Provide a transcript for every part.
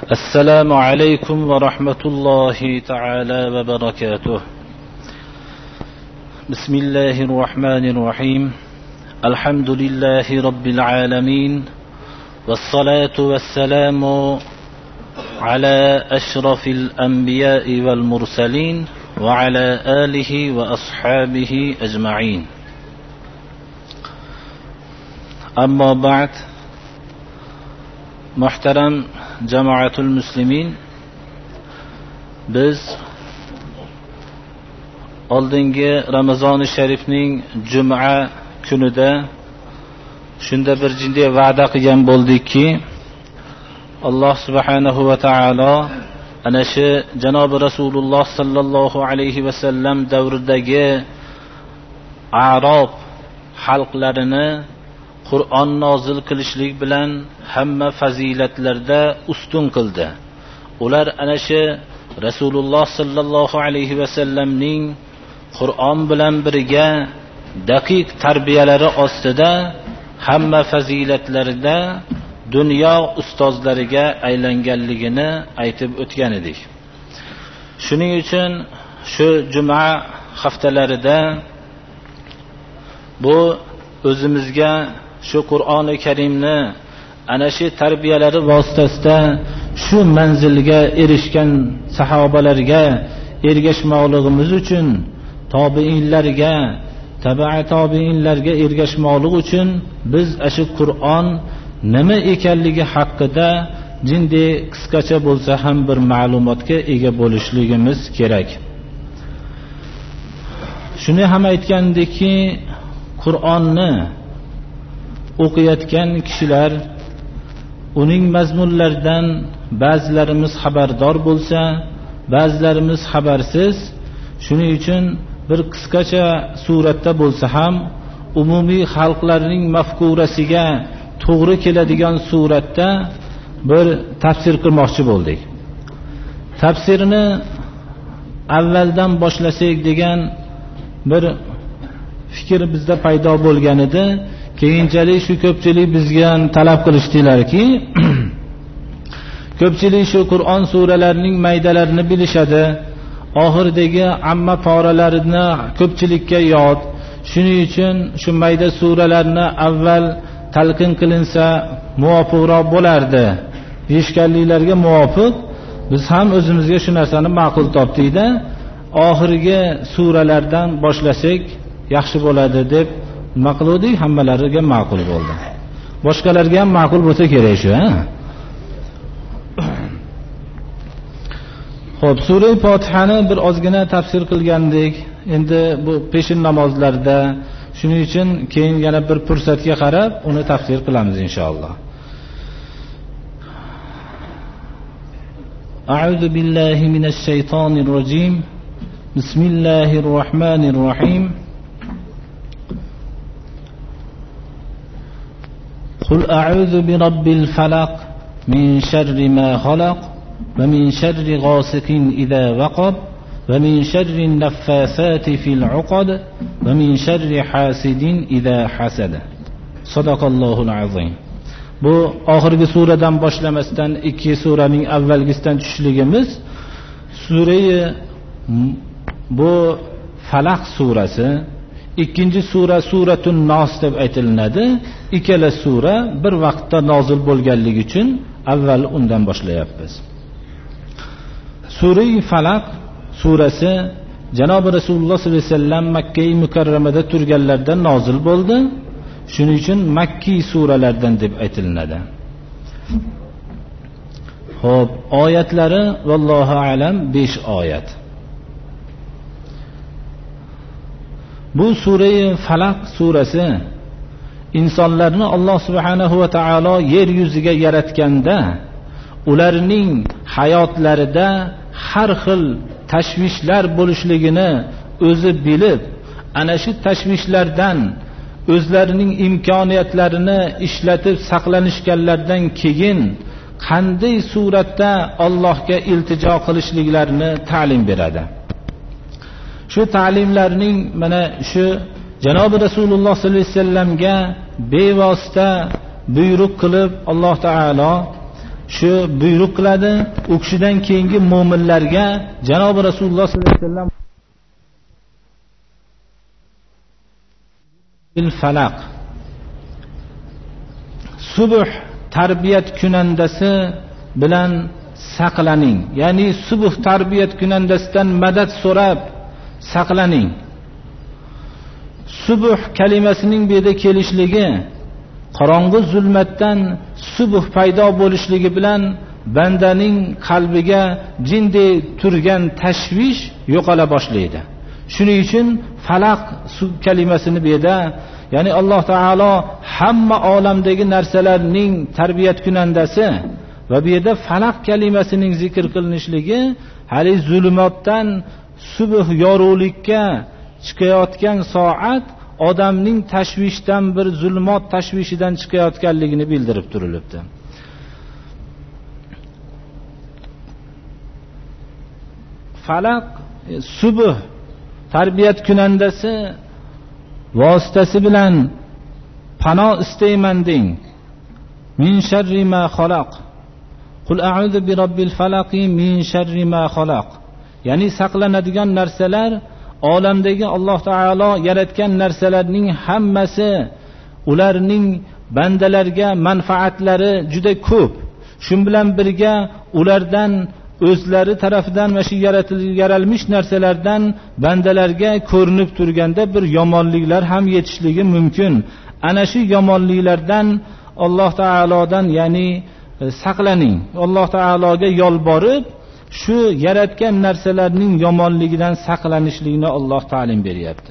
السلام عليكم ورحمة الله تعالى وبركاته. بسم الله الرحمن الرحيم. الحمد لله رب العالمين، والصلاة والسلام على أشرف الأنبياء والمرسلين وعلى آله وأصحابه أجمعين. أما بعد، محترم jamoatul muslimin, biz oldingi Ramazoni sharifning juma kunida shunda bir jinday va'da qilgan bo'ldikki, Alloh subhanahu va taolo ana shu janobi Rasululloh sallallohu alayhi va sallam davridagi Arob xalqlarini Qur'on nozil qilishlik bilan hamma fazilatlarda ustun qildi. Ular ana shu Rasululloh sallallohu alayhi va sallamning Qur'on bilan birga daqiq tarbiyalari ostida hamma fazilatlarida dunyo ustozlariga aylanganligini aytib o'tgan edik. Shuning uchun shu juma haftalarida bu o'zimizga shu Qur'oni Karimni ana shu tarbiyalari vositasida shu manzilga erishgan sahobalarga ergashmoqligimiz uchun, tobiinlarga, tobiinlarga ergashmoqlik uchun biz shu Qur'on nima ekanligi haqida jinday qisqacha bo'lsa ham bir ma'lumotga ega bo'lishligimiz kerak. Shuni ham aytgandiki, Qur'onni o'qiyotgan kishilar uning mazmunlaridan ba'zilarimiz xabardor bo'lsa, ba'zilarimiz xabarsiz. Shuning uchun bir qisqacha suratda bo'lsa ham umumiy xalqlarning mafkurasiga to'g'ri keladigan suratda bir tafsir qilmoqchi bo'ldik. Tafsirni avvaldan boshlasak degan bir fikr bizda paydo bo'lgan edi. Keyinchalik shu ko'pchilik bizga talab qilishdilarki, ko'pchilik shu Qur'on suralarining maydalarini bilishadi, oxiridagi amma poralarini ko'pchilikka yod. Shuning uchun shu mayda suralarni avval talqin qilinsa muvofiqroq bo'lardi. Deyishganliklarga muvofiq biz ham o'zimizga shu narsani ma'qul topdik-da, oxirgi suralardan boshlasak yaxshi bo'ladi deb maqludik, hammalariga ma'qul bo'ldi. Boshqalarga ham ma'qul bo'lsa kerak shu, ha? Xo'p, sura Fotihani bir ozgina tafsir qilgandik. Endi bu peshin namozlarda, shuning uchun keyin yana bir fursatga qarab uni tafsir qilamiz inshaalloh. A'udhu billahi minash shaytonir rojim. Bismillahir rohmanir rohim. قل أعوذ برب الفلق من شر ما خلق ومن شر غاسق إذا وقب ومن شر النفاثات في العقد ومن شر حاسد إذا حسد. صدق الله العظيم. Bu oxirgi suradan boshlamasdan ikki suraning avvalgisidan tushishligimiz bu Falaq surasi, ikkinchi sura Suratun Nos deb aytilinadi. Ikkala sura bir vaqtda nozil bo'lganligi uchun avval undan boshlayapmiz. Sura Falaq surasi janobi Rasululloh sollallohu alayhi vasallam Makka mukarramada turganlarda nozil bo'ldi. Shuning uchun Makki suralardan deb aytilinadi. Xo'p, oyatlari vallohu alam 5 oyat. Bu sura Falaq surasi insonlarni Alloh subhanahu va taolo yer yuziga yaratganda ularning hayotlarida har xil tashvishlar bo'lishligini o'zi bilib, ana shu tashvishlardan o'zlarining imkoniyatlarini ishlatib saqlanishganlardan keyin qanday suratda Allohga iltijo qilishliklarini ta'lim beradi. Shu ta'limlarning mana shu janobi Rasululloh sollallohu alayhi vasallamga bevosita buyruq qilib Alloh taolo shu buyruq qiladi. U kishidan keyingi mu'minlarga janobi Rasululloh sollallohu alayhi vasallam bil falaq, subh tarbiyat kunandasi bilan saqlaning. Ya'ni subh tarbiyat kunandasidan madad so'rab saqlaning. Subh kalimasining bu yerda kelishligi qorong'u zulmatdan subh paydo bo'lishligi bilan bandaning qalbiga jinday turgan tashvish yo'qola boshlaydi. Shuning uchun falaq kalimasini bu yerda, ya'ni Alloh taolo hamma olamdagi narsalarning tarbiyat kunandasi va bu yerda falaq kalimasining zikr qilinishligi hali zulmatdan subh yorug'likka chiqayotgan soat odamning tashvishdan, bir zulmat tashvishidan chiqayotganligini bildirib turilibdi. Falaq subh tarbiyat kunandasi vositasi bilan panoh istayman deng. Min sharri ma xalaq. Qul a'udhu bi robbil falaq min sharri ma xalaq. Ya'ni saqlanadigan narsalar, olamdagi Alloh taolo yaratgan narsalarning hammasi, ularning bandalarga manfaatlari juda ko'p. Shun bilan birga ulardan o'zlari tarafidan va shu yaralmish narsalardan bandalarga ko'rinib turganda bir yomonliklar ham yetishligi mumkin. Ana shu yomonliklardan Alloh taolodan, ya'ni saqlaning. Alloh taologa yolborib shu yaratgan narsalarning yomonligidan saqlanishlikni Alloh ta'lim beryapti.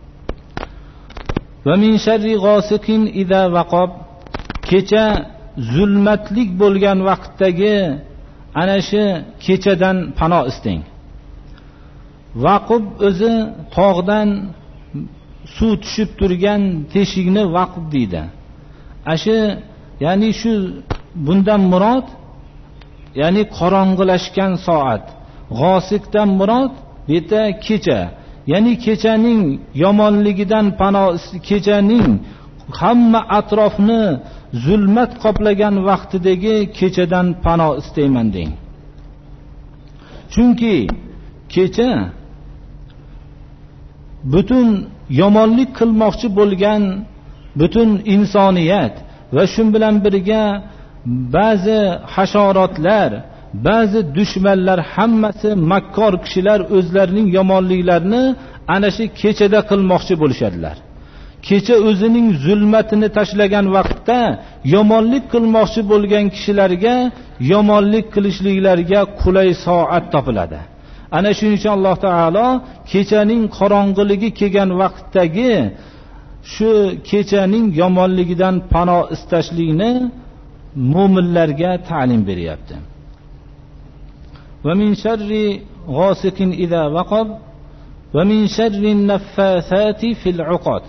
Va min sharri g'osiqin idza vaqab. Kecha zulmatlik bo'lgan vaqtdagi ana shu kechadan panoh istang. Vaqb o'zi tog'dan suv tushib turgan teshikni vaqb deydi. Ashi, ya'ni shu bundan murod, ya'ni qorong'ilashgan soat. G'osiqdan murod beta kecha, ya'ni kechaning yomonligidan panoh, kechaning hamma atrofni zulmat qoplagan vaqtidagi kechadan panoh istayman deng. Chunki kecha butun yomonlik qilmoqchi bo'lgan butun insoniyat va shu bilan birga ba'zi hasharotlar, ba'zi dushmanlar, hammasi makkor kishilar o'zlarining yomonliklarini ana shu kechada qilmoqchi bo'lishadilar. Kecha o'zining zulmatini tashlagan vaqtda yomonlik qilmoqchi bo'lgan kishilarga yomonlik qilishliklariga qulay soat topiladi. Ana shuning uchun Alloh taolo kechaning qorong'iligi kelgan vaqtdagi shu kechaning yomonligidan panoh istashlikni mu'minlarga ta'lim beryapti. Va min sharri g'osiqin idza vaqab va min sharri naffasati fil uqad.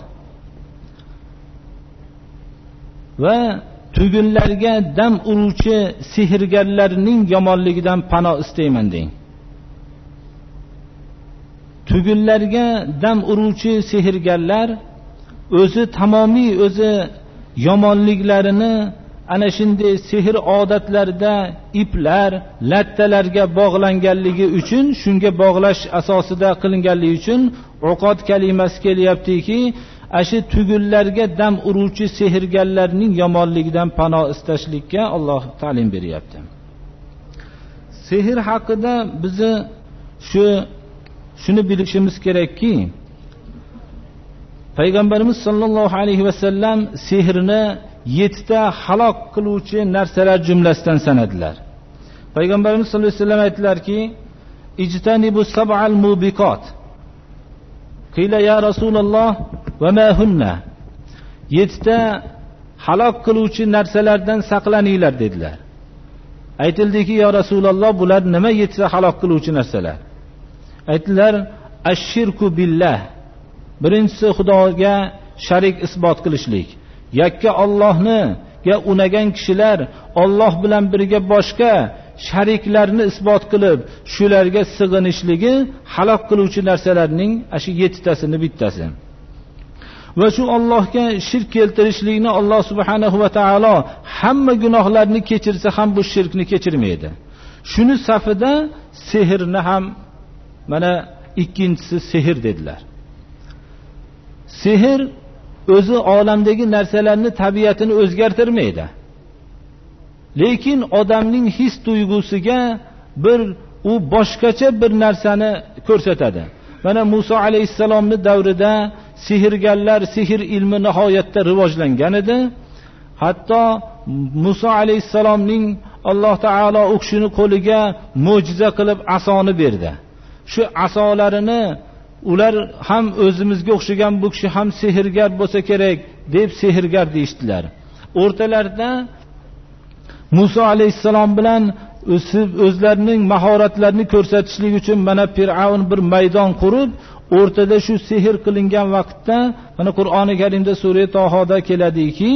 Va tugunlarga dam uruvchi sehrgarlarning yomonligidan panoh istayman deng. Tugunlarga dam uruvchi sehrgarlar o'zi tamomiy o'zi yomonliklarini ana shunday sehr odatlarda iplar, lattalarga bog'langanligi uchun, shunga bog'lash asosida qilinganligi uchun uqod kalimasi kelyaptiki, ashi tugunlarga dam uruvchi sehrgarlarning yomonligidan panoh istashlikka Alloh ta'lim beryapti. Sehr haqida bizni shuni bilishimiz kerakki, Payg'ambarimiz sollallohu alayhi vasallam sehrni 7 ta halok qiluvchi narsalar jumlasidan sanadilar. Payg'ambarimiz sollallohu alayhi vasallam aytdilarki, ijtanibu sab'al mubiqat. Qila ya Rasululloh va ma hunna. 7 ta halok qiluvchi narsalardan saqlaninglar dedilar. Aytildiki, ya Rasululloh, bular nima 7 ta halok qiluvchi narsalar? Aytdilar, ash-shirku billah. Birinchisi Xudoga sharik isbot qilishlik. Yakka Allohga unagan kishilar Alloh bilan birga boshqa shariklarni isbot qilib, shularga sig'inishligi halok qiluvchi narsalarning ashi 7 tasini bittasi. va shu Allohga shirk keltirishlikni Alloh subhanahu va taolo hamma gunohlarni kechirsa ham bu shirkni kechirmaydi. Shuni safida sehrni ham mana ikkinchisi sehr dedilar. Sehr o'zi olamdagi narsalarni tabiatini o'zgartirmaydi. Lekin odamning his tuyg'usiga u boshqacha bir narsani ko'rsatadi. Mana Musa alayhissalomning davrida sehrgarlar, sehr ilmi nihoyatda rivojlangan edi. Hatto Musa alayhissalomning Alloh taolo u kishini qo'liga mo'jiza qilib asoni berdi. Shu asolarini ular ham o'zimizga o'xshagan bu kishi ham sehrgar bo'lsa kerak deb sehrgar deyishdilar. O'rtalarida Musa alayhissalom bilan o'zlarining mahoratlarini ko'rsatishlik uchun mana Fir'avn bir maydon qurib, o'rtada shu sehr qilingan vaqtda mana Qur'oni Karimda sura Tohoda keladiki,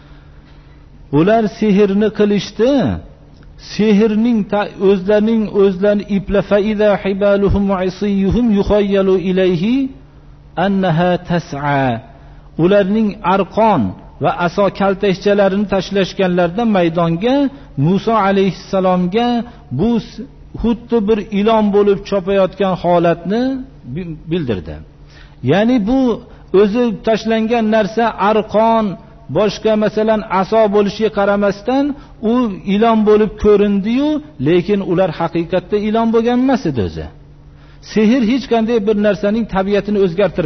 ular sehrni qilishdi. Sehrning o'zlarini iplafa idha hibaluhum wa isiyuhum yukhayyalu ilayhi annaha tas'a. Ularning arqon va aso kaltashchalarini tashlashganlarida maydonga Musa alayhissalomga bu xuddi bir ilon bo'lib chopayotgan holatni bildirdi. Ya'ni bu o'zi tashlangan narsa arqon, boshqa masalan aso bo'lishiga qaramasdan u ilon bo'lib ko'rindi-yu, lekin ular haqiqatda ilon bo'lgan emas edi o'zi. Sehr hech qanday bir narsaning tabiatini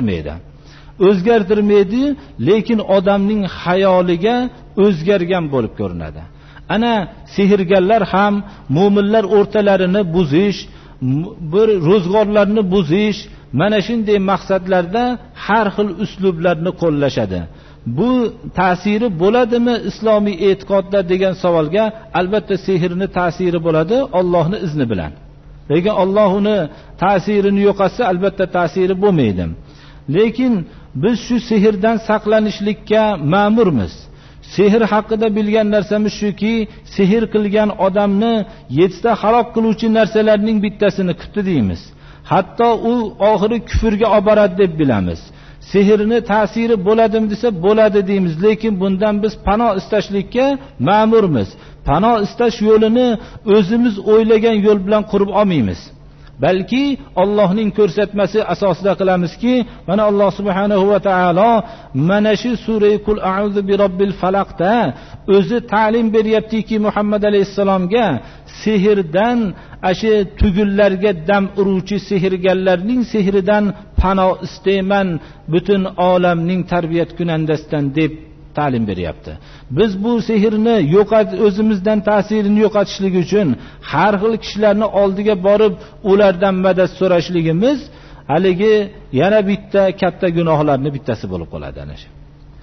o'zgartirmaydi, lekin odamning xayoliga o'zgargan bo'lib ko'rinadi. Ana sehrgarlar ham mu'minlar o'rtalarini buzish, bir ro'zg'orlarni buzish, mana shunday maqsadlarda har xil uslublarni qo'llashadi. Bu ta'siri bo'ladimi islomiy e'tiqodda degan savolga albatta sehrni ta'siri bo'ladi Allohning izni bilan. Lekin Alloh uni ta'sirini yo'qotsa albatta ta'siri bo'lmaydi. Lekin biz shu sehrdan saqlanishlikka ma'murmiz. Sehr haqida bilgan narsamiz shuki, sehr qilgan odamni 7 ta halok qiluvchi narsalarning bittasini qildi deymiz. Hatto u oxiri kufrga olib boradi deb bilamiz. Sehrni ta'siri bo'ladimi desa bo'ladi deymiz, lekin bundan biz panoh istashlikka ma'murmiz. Panoh istash yo'lini o'zimiz o'ylagan yo'l bilan qurib olmaymiz. Balki Allohning ko'rsatmasi asosida qilamizki, mana Alloh subhanahu va taolo mana shu sura Qul a'udhu bi robbil falaqda o'zi ta'lim beryaptiki Muhammad alayhisalomga sehrdan, ashi tugullarga dam uruvchi sehrgarlarning sehridan panoh istayman butun olamning tarbiyat kunandasidan deb ta'lim beryapti. Biz bu sehrni o'zimizdan ta'sirini yo'qotishlik uchun har xil kishilarni oldiga borib ulardan madad so'rashligimiz haligi yana bitta katta gunohlarning bittasi bo'lib qoladi ana shu.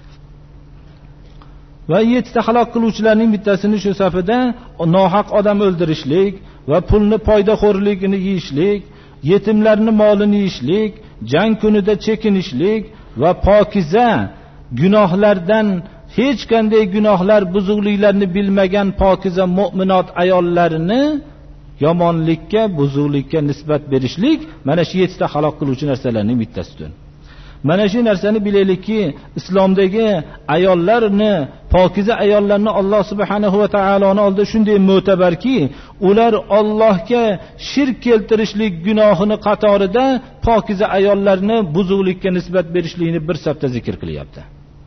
Va 7 ta halok qiluvchilarning bittasini shu safida nohaq odam o'ldirishlik va pulni foydaxo'rligini yeyishlik, yetimlarning molini yeyishlik, jang kunida chekinishlik va pokiza gunohlardan hech qanday gunohlar, buzuqliklarni bilmagan pokiza mu'minot ayollarini yomonlikka, buzuqlikka nisbat berishlik mana shu 7 ta halok qiluvchi narsalarning bittasidir. Mana shu narsani bilaylikki, islomdagi ayollarni, pokiza ayollarni Alloh subhanahu va taoloning oldida shunday mo'tabarki, ular Allohga shirk keltirishlik gunohini qatorida pokiza ayollarni buzuqlikka nisbat berishlikni bir safda zikr qilyapti.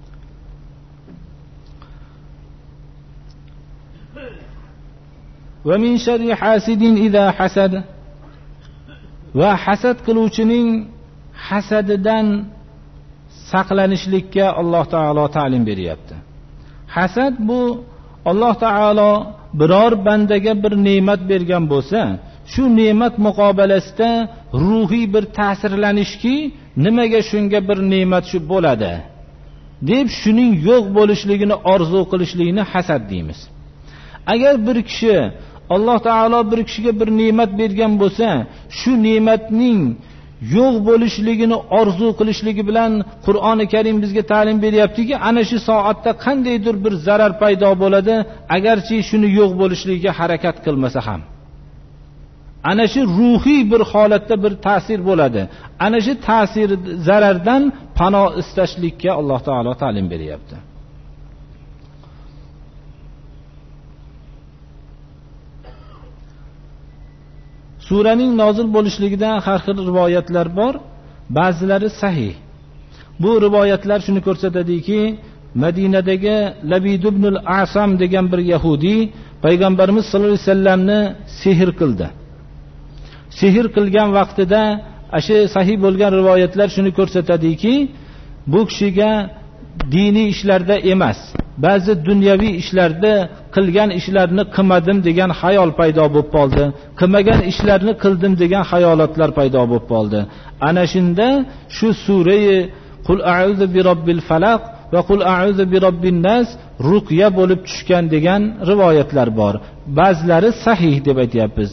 Va min sharri hasidin idha hasad. Va hasad qiluvchining hasadidan saqlanishlikka Alloh taolo ta'lim beryapti. Hasad bu Alloh taolo biror bandaga bir ne'mat bergan bo'lsa, shu ne'mat muqobalasida ruhiy bir ta'sirlanishki, nimaga shunga bir ne'mat shu bo'ladi deb shuning yo'q bo'lishligini orzu qilishlikni hasad deymiz. Agar bir kishi Alloh taolo bir kishiga bir ne'mat bergan bo'lsa, shu ne'matning yo'q bo'lishligini orzu qilishligi bilan Qur'oni Karim bizga ta'lim beryaptiki, ana shu soatda qandaydir bir zarar paydo bo'ladi, agarchi shuni yo'q bo'lishligiga harakat qilmasa ham. ana shu ruhiy bir holatda bir ta'sir bo'ladi. Ana shu ta'sir zarardan panoh istashlikka Alloh taolo ta'lim beryapti. Suraning nozil bo'lishligidan har xil rivoyatlar bor. Ba'zilari sahih. Bu rivoyatlar shuni ko'rsatadiki, Madinadagi Labid ibn al-Asam degan bir yahudiy payg'ambarimiz sollallohu alayhi vasallamni sehr qildi. Sehr qilgan vaqtida shu sahih bo'lgan rivoyatlar shuni ko'rsatadiki, bu kishiga diniy ishlarda emas, ba'zi dunyoviy ishlarda qilgan ishlarni qilmadim degan xayol paydo bo'lib qoldi. Qilmagan ishlarni qildim degan xayolotlar paydo bo'lib qoldi. Ana shunda shu surai Qul a'udhu bi robbil falaq va Qul a'udhu bi robbin nas ruqya bo'lib tushgan degan rivoyatlar bor. Ba'zilari sahih deb aytayapmiz.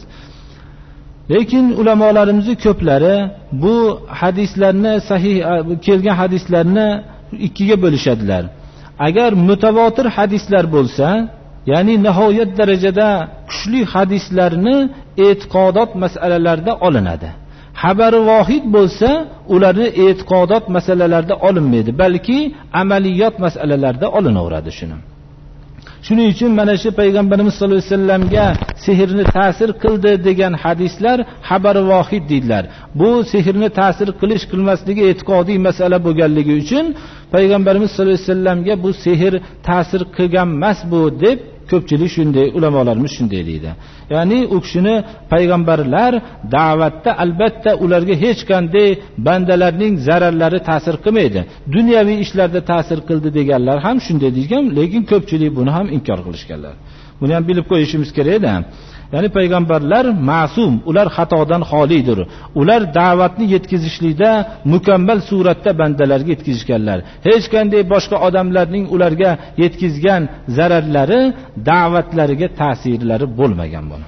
Lekin ulamolarimizning ko'plari bu hadislarni sahih kelgan hadislarni ikkiga bo'lishadilar. Agar mutavotir hadislar bo'lsa, ya'ni nihoyat darajada kuchli hadislarni e'tiqodot masalalarida olinadi. Xabari vohid bo'lsa, ularni e'tiqodot masalalarida olinmaydi, balki amaliyot masalalarida olinaveradi shuni. Shuning uchun mana shu payg'ambarimiz sollallohu alayhi vasallamga sehrni ta'sir qildi degan hadislar xabari vohid deydilar. Bu sehrni ta'sir qilish qilmasligi e'tiqodiy masala bo'lganligi uchun payg'ambarimiz sollallohu alayhi vasallamga bu sehr ta'sir qilgan emas bu deb ko'pchilik shunday, ulamolarimiz shunday deydi. Ya'ni u kishini payg'ambarlar da'vatda albatta ularga hech qanday bandalarning zararlari ta'sir qilmaydi. Dunyoviy ishlarda ta'sir qildi deganlar ham shunday deygan, lekin ko'pchilik buni ham inkor qilishganlar. Buni ham bilib qo'yishimiz kerak-da. Ya'ni payg'ambarlar ma'sum, ular xatodan xolidir. Ular da'vatni yetkazishlikda mukammal suratda bandalarga yetkazishganlar. Hech qanday boshqa odamlarning ularga yetkazgan zararlari, da'vatlariga ta'sirlari bo'lmagan buni.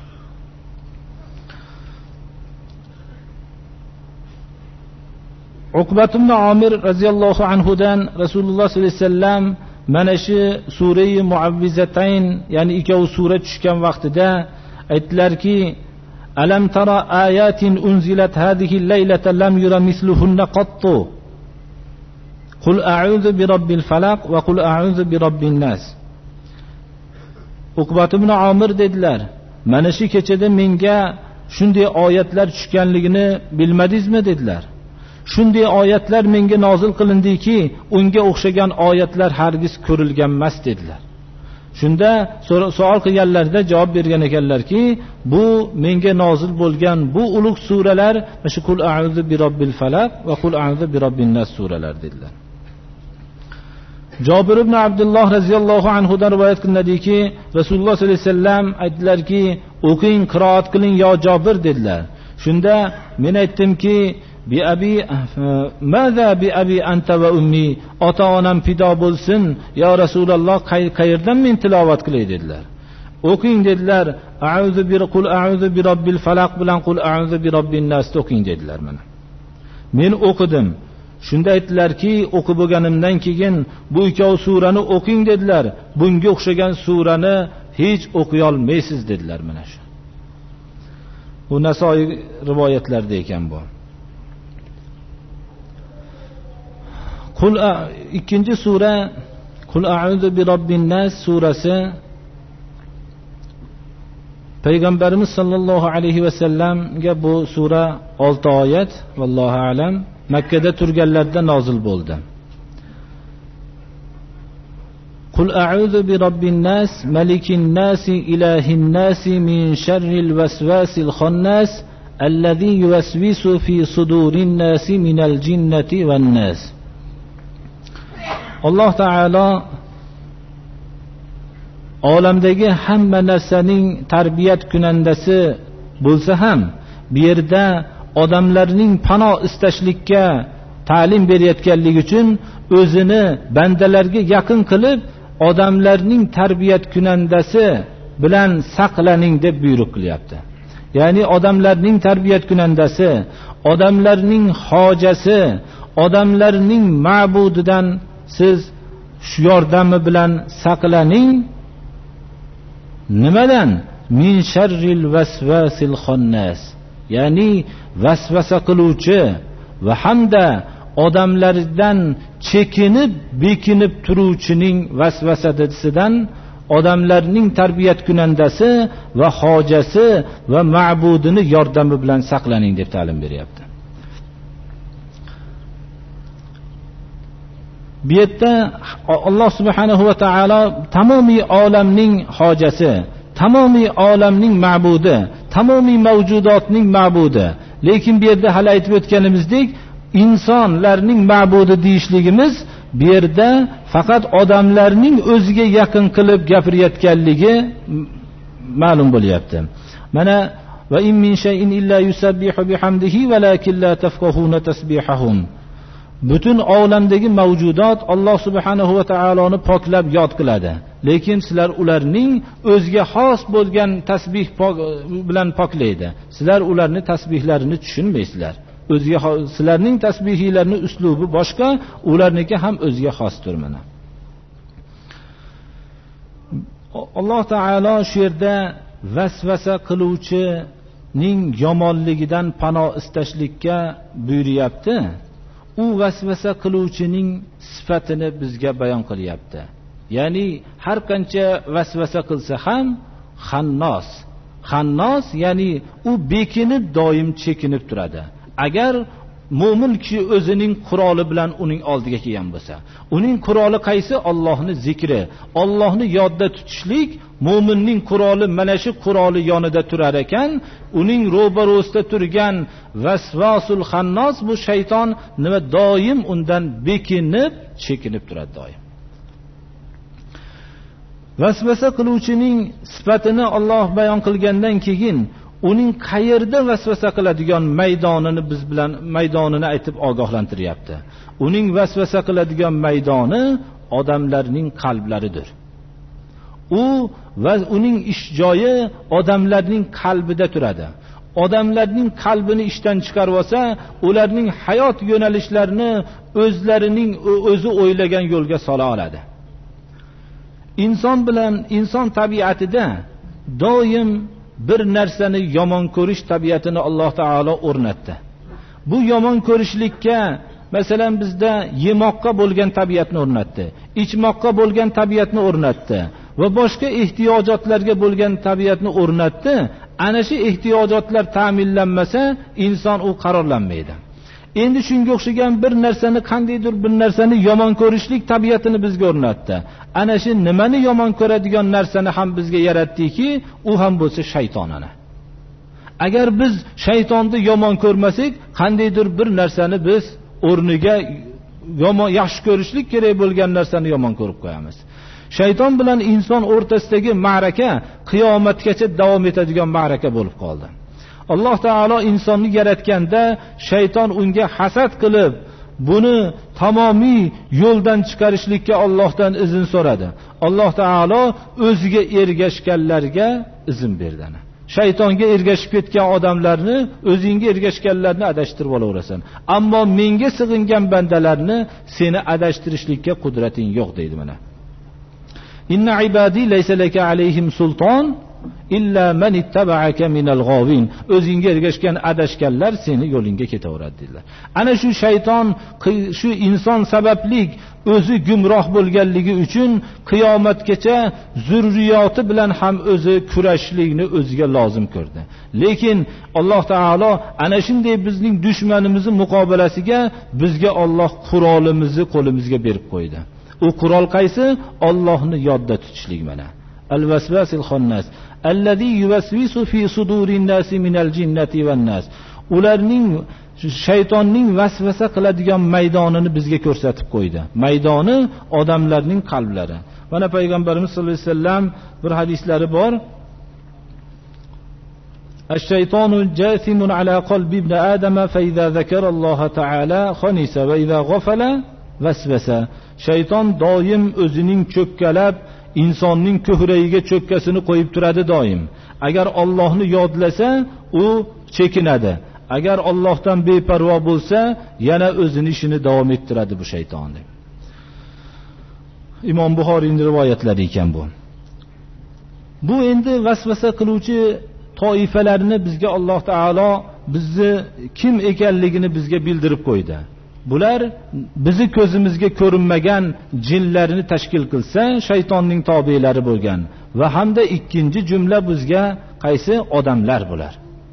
Uqbat ibn Amir radhiyallohu anhu dan Rasululloh sollallohu alayhi vasallam mana shu sura-i Muavvizatayn, ya'ni ikkovi sura tushgan vaqtida aytdilarki, alam tara ayatin unzilat hadhihi laylata lam yura misluhunna qattu qul a'udhu bi robbil falaq va qul a'udhu bi robbin nas. Uqbat ibn Amir dedilar, mana shu kechada menga shunday oyatlar tushganligini bilmadingizmi dedilar. Shunday oyatlar menga nozil qilindiki, unga o'xshagan oyatlar hargiz ko'rilgan emas dedilar. Shunda savol qilganlarda javob bergan ekanlarki, bu menga nozil bo'lgan bu ulug' suralar shu Qul a'udhu bi robbil falaq va Qul a'udhu bi robbin nas suralar dedilar. Jabir ibn Abdullah radhiyallohu anhu dan rivoyat qilinadiki, Rasululloh sollallohu alayhi vasallam aytdilarki, o'qing, qiroat qiling yo Jabir dedilar. Shunda men aytdimki, bi abi maza bi abi anta va ummi, ota onam fido bo'lsin yo Rasululloh, qayerdan men tilovat qilay dedilar. O'qing dedilar, a'udhu bi qul a'udhu bi robbil falaq bilan qul a'udhu bi robbin nas o'qing dedilar mana. Men o'qidim. Shunda aytdilarki, o'qib bo'lganimdan keyin bu ikkovi surani o'qing dedilar. Bunga o'xshagan surani hech o'qiy olmaysiz dedilar mana shu. Bu Nasoiy rivoyatlarida ekan bu. Ikkinchi sura Qul a'udhu bi robbin nas surasi payg'ambarimiz sollallohu alayhi vasallamga bu sura 6 oyat, vallohu alam, Makkada turganlarda nozil bo'ldi. Qul a'udhu bi robbin nas malikin nas ilahin nas min sharril waswasil khannas alladhi yuwaswisu fi sudurin nas minal jinnati wan nas. Alloh taolo olamdagi hamma narsaning tarbiyat kunandasi bo'lsa ham, bu yerda odamlarning panoh istashlikka ta'lim berayotganligi uchun o'zini bandalarga yaqin qilib, odamlarning tarbiyat kunandasi bilan saqlaning deb buyruq qilyapti. Ya'ni odamlarning tarbiyat kunandasi, odamlarning hojasi, odamlarning ma'budidan siz shu yordami bilan saqlaning. Nimadan? min sharril vasvasil xonnas, ya'ni vasvasa qiluvchi va hamda odamlardan chekinib bekinib turuvchining vasvasasidan odamlarning tarbiyat kunandasi va hojasi va ma'budini yordami bilan saqlaning deb ta'lim beryapti. Bu yerda Alloh subhanahu va taolo tamomiy olamning hojasi, tamomiy olamning ma'budi, tamomiy mavjudotning ma'budi. Lekin bu yerda hali aytib o'tganimizdek, insonlarning ma'budi deyishligimiz bu yerda faqat odamlarning o'ziga yaqin qilib gapirayotganligi ma'lum bo'lyapti. Mana va in min shay'in illa yusabbihu bihamdihi walakin la tafqahuna tasbihahum. Butun olamdagi mavjudot Alloh subhanahu va taoloni poklab yod qiladi. Lekin sizlar ularning o'ziga xos bo'lgan tasbih bilan poklaydi. Sizlar ularning tasbihlarini tushunmaysizlar. O'ziga sizlarning tasbihinglarning uslubi boshqa, ularniki ham o'ziga xosdir mana. Alloh taolo shu yerda vasvasa qiluvchining yomonligidan panoh istashlikka buyuryapti. U vasvasa qiluvchining sifatini bizga bayon qilyapti. Ya'ni har qancha vasvasa qilsa ham xannos, ya'ni u bekinib doim chekinib turadi. Agar mo'min kishi o'zining quroli bilan uning oldiga kelgan bo'lsa, uning quroli qaysi? Allohning zikri, Allohni yodda tutishlik. Mo'minning quroli mana shu quroli yonida turar ekan, uning ro'barosida turgan vasvasul xannos, bu shayton nima doim undan bekinib, chekinib turadi doim. Vasvasa qiluvchining sifatini Alloh bayon qilgandan keyin uning qayerda vasvasa qiladigan maydonini aytib ogohlantiryapti. Uning vasvasa qiladigan maydoni odamlarning qalblaridir. U va uning ish joyi odamlarning qalbida turadi. Odamlarning qalbini ishdan chiqarib olsa, ularning hayot yo'nalishlarini o'zi o'ylagan yo'lga sola oladi. Inson tabiatida doim bir narsani yomon ko'rish tabiatini Alloh taolo o'rnatdi. Bu yomon ko'rishlikka masalan bizda yemoqqa bo'lgan tabiatni o'rnatdi, ichmoqqa bo'lgan tabiatni o'rnatdi va boshqa ehtiyojotlarga bo'lgan tabiatni o'rnatdi. Ana shu ehtiyojotlar ta'minlanmasa, inson u qarorlanmaydi. Endi shunga o'xshagan bir narsani, qandaydir bir narsani yomon ko'rishlik tabiatini bizga o'rnatdi. Ana shu nimani yomon ko'radigan narsani ham bizga yaratdiki, u ham bo'lsa shaytonani. Agar biz shaytonni yomon ko'rmasak, qandaydir bir narsani biz o'rniga yaxshi ko'rishlik kerak bo'lgan narsani yomon ko'rib qo'yamiz. Shayton bilan inson o'rtasidagi ma'raka qiyomatgacha davom etadigan ma'raka bo'lib qoldi. Alloh taolo insonni yaratganda shayton unga hasad qilib, buni tamomiy yo'ldan chiqarishlikka Allohdan izn so'radi. Alloh taolo o'ziga ergashganlarga izn berdi. Shaytonga ergashib ketgan odamlarni, o'zingga ergashganlarni adashtirib olaverasan. Ammo menga sig'ingan bandalarni seni adashtirishlikka qudrating yo'q deydi mana. Inna ibadi laysa laka alayhim sulton illa man ittaba'aka minal g'awin. O'zingga ergashgan adashganlar seni yo'lingga ketaveradi dedilar. Ana shu shayton shu inson sababli o'zi gumroh bo'lganligi uchun qiyomatgacha zurriyoti bilan ham o'zi kurashlikni o'ziga lozim ko'rdi. Lekin Alloh taolo ana shunday bizning dushmanimizni muqobalasiga bizga Alloh qurolimizni qo'limizga berib qo'ydi. U qurol qaysi? Allohni yodda tutishlik mana. Al-vasvasil xonnas allazi yuwaswisu fi sudurin nasi minal jinnati wan nas. Ularning shaytonning vasvasa qiladigan maydonini bizga ko'rsatib qo'ydi. Maydoni odamlarning qalblari. Mana payg'ambarimiz sollallohu alayhi vasallam bir hadislari bor. Ash-shaytonu jathimun ala qalbi ibn adama fa idza zakara Alloh ta'ala khanisa va idza ghafala vasvasa. Shayton doim o'zining cho'kkalab insonning ko'kragiga cho'kkasini qo'yib turadi doim. Agar Allohni yodlasa, u chekinadi. Agar Allohdan beparvo bo'lsa, yana o'zining ishini davom ettiradi bu shayton deb. Imom Buxoriyning rivoyatlari ekan bu. Bu endi vasvasa qiluvchi toifalarni bizga Alloh taolo bizni kim ekanligini bizga bildirib qo'ydi. Bular bizi ko'zimizga ko'rinmagan jinlarni tashkil qilsa, shaytonning tobelari bo'lgan va hamda ikkinchi jumla bizga qaysi odamlar bular.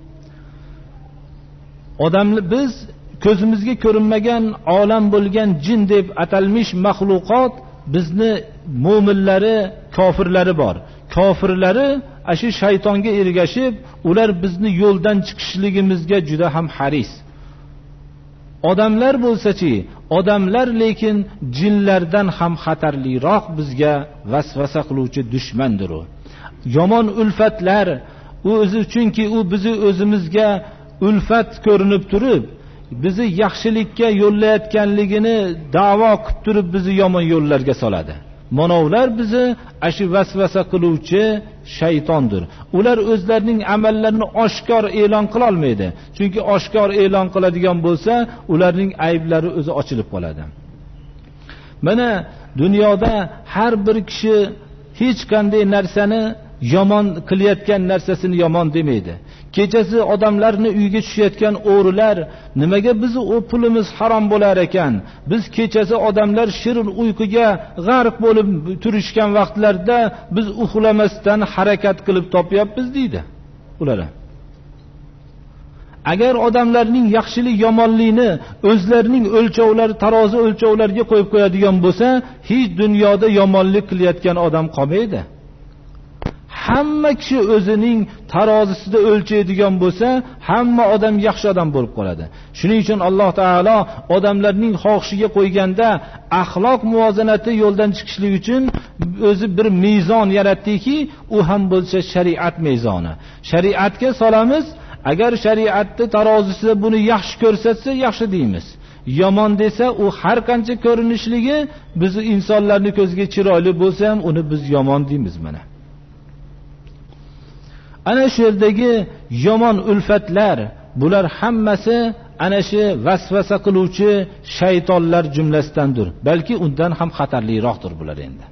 Odamlar biz ko'zimizga ko'rinmagan olam bo'lgan jin deb atalmish maxluqot bizni mo'minlari, kofirlari bor. Kofirlari shu shaytonga ergashib, ular bizni yo'ldan chiqishligimizga juda ham haris. Odamlar bo'lsa-chi, odamlar lekin jinlardan ham xatarliroq bizga vasvasa qiluvchi dushmandir u. Yomon ulfatlar u o'zi chunki u bizni o'zimizga ulfat ko'rinib turib, bizni yaxshilikka yo'llayotganligini da'vo qilib turib bizni yomon yo'llarga soladi. Monovlar bizni ashi vasvasa qiluvchi shaytondir. Ular o'zlarining amallarini oshkor e'lon qila olmaydi. Chunki oshkor e'lon qiladigan bo'lsa, ularning ayblari o'zi ochilib qoladi. Mana dunyoda har bir kishi hech qanday narsani yomon qilayotgan narsasini yomon demaydi. Kechasi odamlarni uyga tushayotgan o'g'rilar, nimaga bizni o pulimiz harom bo'lar ekan? Biz kechasi odamlar shirin uyquga g'arq bo'lib turishgan vaqtlarda biz uxlamasdan harakat qilib topyapmiz deydi ular. Agar odamlarning yaxshilik yomonlikni o'zlarining o'lchovlari, tarozi o'lchovlariga qo'yib qo'yadigan bo'lsa, hech dunyoda yomonlik qilayotgan odam qolmaydi. Hamma kishi o'zining tarozisida o'lchaydigan bo'lsa, hamma odam yaxshi odam bo'lib qoladi. Shuning uchun Alloh taolo odamlarning xohishiga qo'yganda axloq muvozanati yo'ldan chiqishlik uchun o'zi bir mezon yaratdiki, u ham bo'lsa shariat mezoni. Shariatga solamiz, agar shariatni tarozisida buni yaxshi ko'rsatsa, yaxshi deymiz. Yomon desa, u har qancha ko'rinishligi biz insonlarning ko'ziga chiroyli bo'lsa ham uni biz yomon deymiz mana. Ana shu yerdagi yomon ulfatlar, bular hammasi ana shu vasvasa qiluvchi shaytonlar jumlasidandir. Balki undan ham xatarliroqdir bular endi.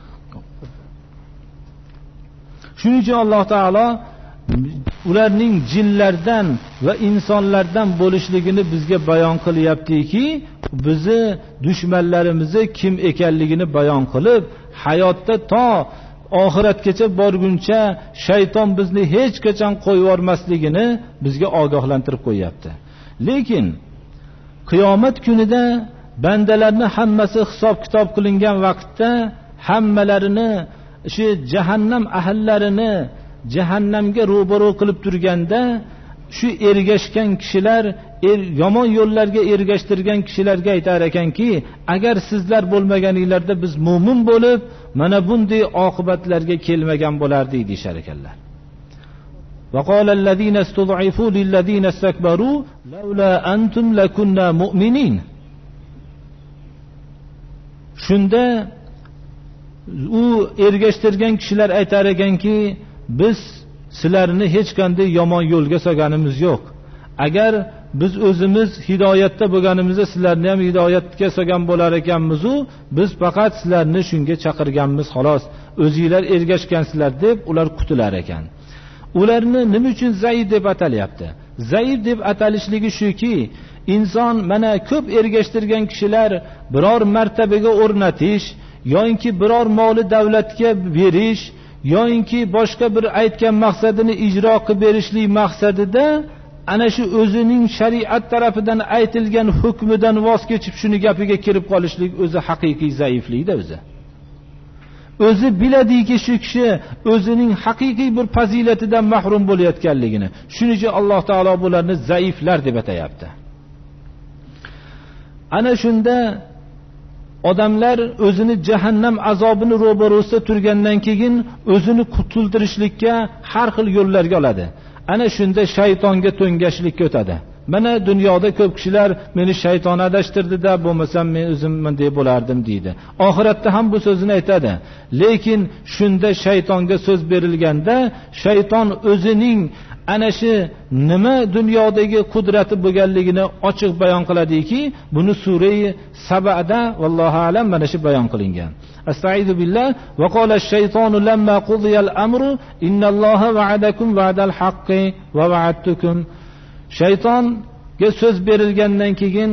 Shuning uchun Alloh taolo ularning jinlardan va insonlardan bo'lishligini bizga bayon qilyaptiki, bizni dushmanlarimizni kim ekanligini bayon qilib, hayotda to oxiratgacha borguncha shayton bizni hech qachon qo'yib yormasligini bizga ogohlantirib qo'yapti. Lekin qiyomat kunida bandalarni hammasi hisob kitob qilingan vaqtda hammalarini shu jahannam ahllarini jahannamga ro'baro qilib turganda shu ergashgan kishilar yomon yo'llarga ergashtirgan kishilarga aytar ekanki, agar sizlar bo'lmaganinglarda biz mu'min bo'lib mana bunday oqibatlarga kelmagan bo'lardik deyshar ekanlar. Va qala allazina istud'ifu lillazina istakbaru laula antum lakunna mu'minin. Shunda u ergashtirgan kishilar aytar ekanki, biz sizlarni hech qanday yomon yo'lga solganimiz yo'q. Agar biz o'zimiz hidoyatda bo'lganimizda sizlarni ham hidoyatga solgan bo'lar ekanmiz, biz faqat sizlarni shunga chaqirganmiz xolos. O'zingizlar ergashgansizlar deb ular qutilar ekan. Ularni nima uchun zaif deb atalyapti? Zaif deb atalishligi shuki, inson mana ko'p ergashtirgan kishilar biror martabaga o'rnatish yoki biror moli davlatga berish yoki boshqa bir aytgan maqsadini ijro qilib berishlik maqsadida ana shu o'zining shariat tarafidan aytilgan hukmidan voz kechib shuni gapiga kirib qolishlik o'zi haqiqiy zaiflikda o'zi. O'zi biladiki shu kishi o'zining haqiqiy bir fazilatidan mahrum bo'layotganligini. Shuning uchun Alloh taolo bularni zaiflar deb atayapti. Ana shunda odamlar o'zini jahannam azobini ro'barosida turgandan keyin o'zini qutultirishlikka har xil yo'llarga oladi. Ana shunda shaytonga to'ngashlikka o'tadi. Mana dunyoda ko'p kishilar meni shayton adashtirdi-da, bo'lmasam men o'zim bunday bo'lardim deydi. Oxiratda ham bu so'zini aytadi. Lekin shunda shaytonga so'z berilganda, shayton o'zining ana shu nima dunyodagi qudrati bo'lganligini ochiq bayon qiladiki, buni sura Sabada vallohu alam mana shu bayon qilingan. Astaizu billah va qala ash-shaytonu lamma qudiya al-amru innalloha va'adakum va'dal haqqi va va'adtukum. Shaytonga so'z berilgandan keyin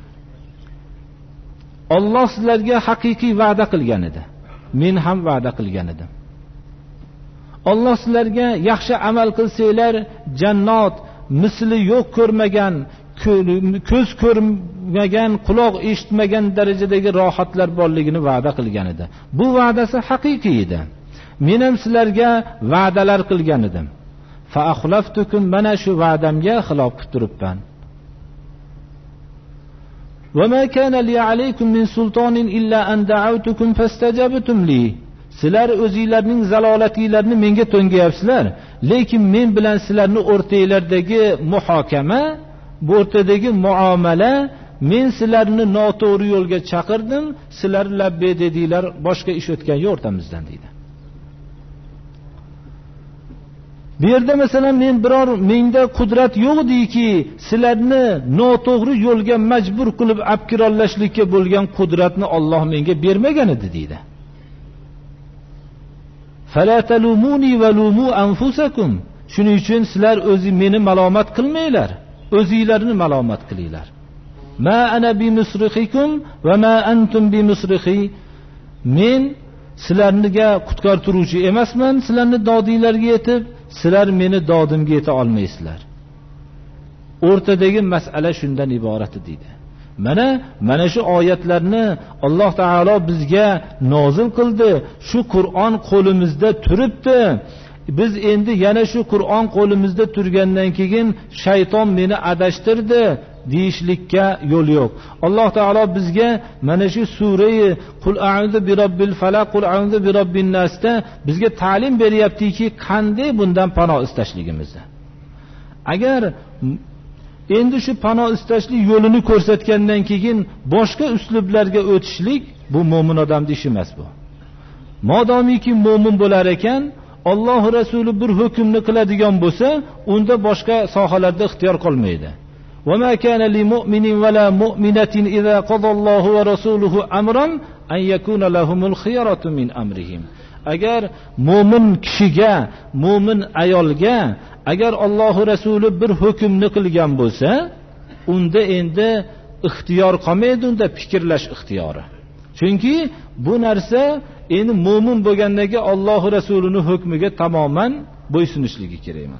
Alloh sizlarga haqiqiy va'da qilgan edi. Men ham va'da qilgan edim. Alloh sizlarga yaxshi amal qilsanglar jannat misli yo'q ko'rmagan, ko'z ko'rmagan, quloq eshitmagan darajadagi rohatlar borligini va'da qilgan edi. Bu va'dasi haqiqiy edi. Men ham sizlarga va'dalar qilgan edim. Fa akhlaftukum, mana shu va'damga xilof qilib turibman. Va ma kana li alaykum min sultonin illa an da'awtukum fastajabtum li. Sizlar o'zingizlarning zalolatinglarni menga to'ngayapsizlar, lekin men bilan sizlarning o'rtanglardagi muhokama, bu o'rtadagi muomala, men sizlarni noto'g'ri yo'lga chaqirdim, sizlar labbe dedinglar, boshqa ish o'tgan yo'q o'rtamizdan deydi. Bu yerda masalan men biror menda qudrat yo'q deyki, sizlarni noto'g'ri yo'lga majbur qilib abkirollashlikka bo'lgan qudratni Alloh menga bermagan edi deydi. Fala talumuni va lumu anfusakum. Shuning uchun sizlar o'zi meni malomat qilmanglar, o'zingizlarni malomat qilinglar. Ma ana bimusrixikum va ma antum bimusrixi. Men sizlarga qutqartiruvchi emasman, sizlarni dodinglarga yetib, sizlar meni dodimga yeta olmaysizlar. O'rtadagi masala shundan iborat deydi. Mana shu oyatlarni Alloh taolo bizga nozil qildi. Shu Qur'on qo'limizda turibdi. Biz endi yana shu Qur'on qo'limizda turgandan keyin shayton meni adashtirdi deyishlikka yo'l yo'q. Alloh taolo bizga mana shu surai Qul a'udhu bi robbil falaq, Qul a'udhu bi robbin nasda bizga ta'lim beryaptiki, qanday bundan panoh istashligimizni. Agar endi shu panoh istashlik yo'lini ko'rsatgandan keyin boshqa uslublarga o'tishlik, bu mo'min odamning ishi emas bu. Modomiki mo'min bo'lar ekan, Alloh rasuli bir hukmni qiladigan bo'lsa, unda boshqa sohalarda ixtiyor qolmaydi. Va ma kana lil mu'minin va la mu'minatin idza qada Allohu va rasuluhu amran an yakuna lahumul khiyaratu min amrihim. Agar mo'min kishiga, mo'min ayolga agar Alloh rasuli bir hukmni qilgan bo'lsa, unda endi ixtiyor qolmaydi, unda fikrlash ixtiyori. Chunki bu narsa endi mo'min bo'lgandagi Alloh rasulining hukmiga tamoman bo'ysunishligi kerak.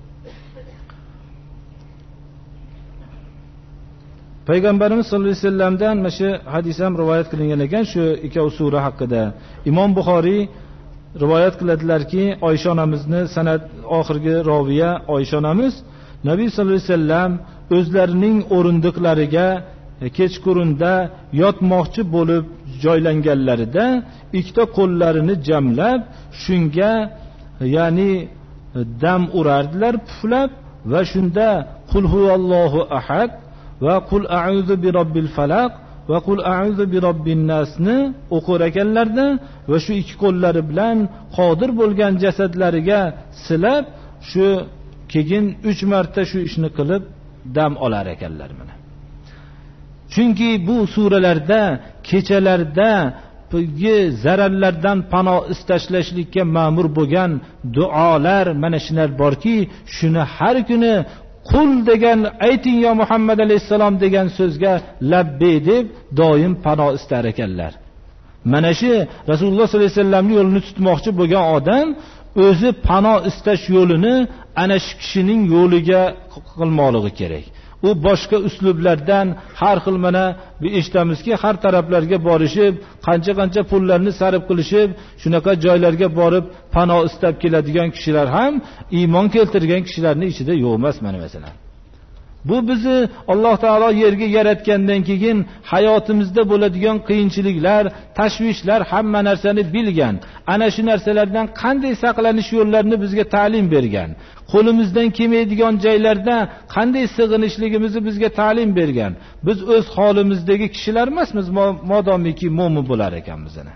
Payg'ambarimiz sollallohu alayhi vasallamdan mana shu hadis ham rivoyat qilingan ekan, shu ikkov sura haqida. Imom Buxoriy rivoyat qiladilarki, Oysha onamizni sanad oxirgi roviya Oysha onamiz Nabiy sollallohu alayhi vasallam o'zlarining o'rindiqlariga kechqurunda yotmoqchi bo'lib joylanganlarida ikkita qo'llarini jamlab shunga ya'ni dam urardilar, puflab, va shunda Qul huvallohu ahad va Qul a'udhu bi robbil falaq va Qul a'udhu bi robbin nasni o'qir ekanlarda va shu ikki qo'llari bilan qodir bo'lgan jasadlariga silab, shu keyin 3 marta shu ishni qilib dam olar ekanlar mana. Chunki bu suralarda kechalarda zararlardan panoh istashlashlikka ma'mur bo'lgan duolar mana shular borki, shuni har kuni qul degan, ayting yo Muhammad alayhissalom degan so'zga labbay deb doim panoh istar ekanlar. Mana shu Rasululloh sollallohu alayhi vasallamning yo'lini tutmoqchi bo'lgan odam o'zi panoh istash yo'lini ana shu kishining yo'liga qilmoqligi kerak. U boshqa uslublardan har xil mana bu eshitamizki, har taraflarga borishib, qancha pullarni sarf qilishib, shunaqa joylarga borib panoh istab keladigan kishilar ham iymon keltirgan kishilarning ichida yo'q emas mana masalan. Bu bizni Alloh taolo yerga yaratgandan keyin hayotimizda bo'ladigan qiyinchiliklar, tashvishlar, hamma narsani bilgan. Ana shu narsalardan qanday saqlanish yo'llarini bizga ta'lim bergan. Qo'limizdan kelmaydigan joylarda qanday sig'inishligimizni bizga ta'lim bergan. Biz o'z holimizdagi kishilar emasmiz, modomiki mo'min bo'lar ekanmiz ana.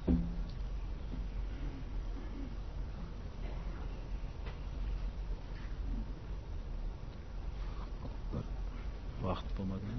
Vaqt bo'lmadi.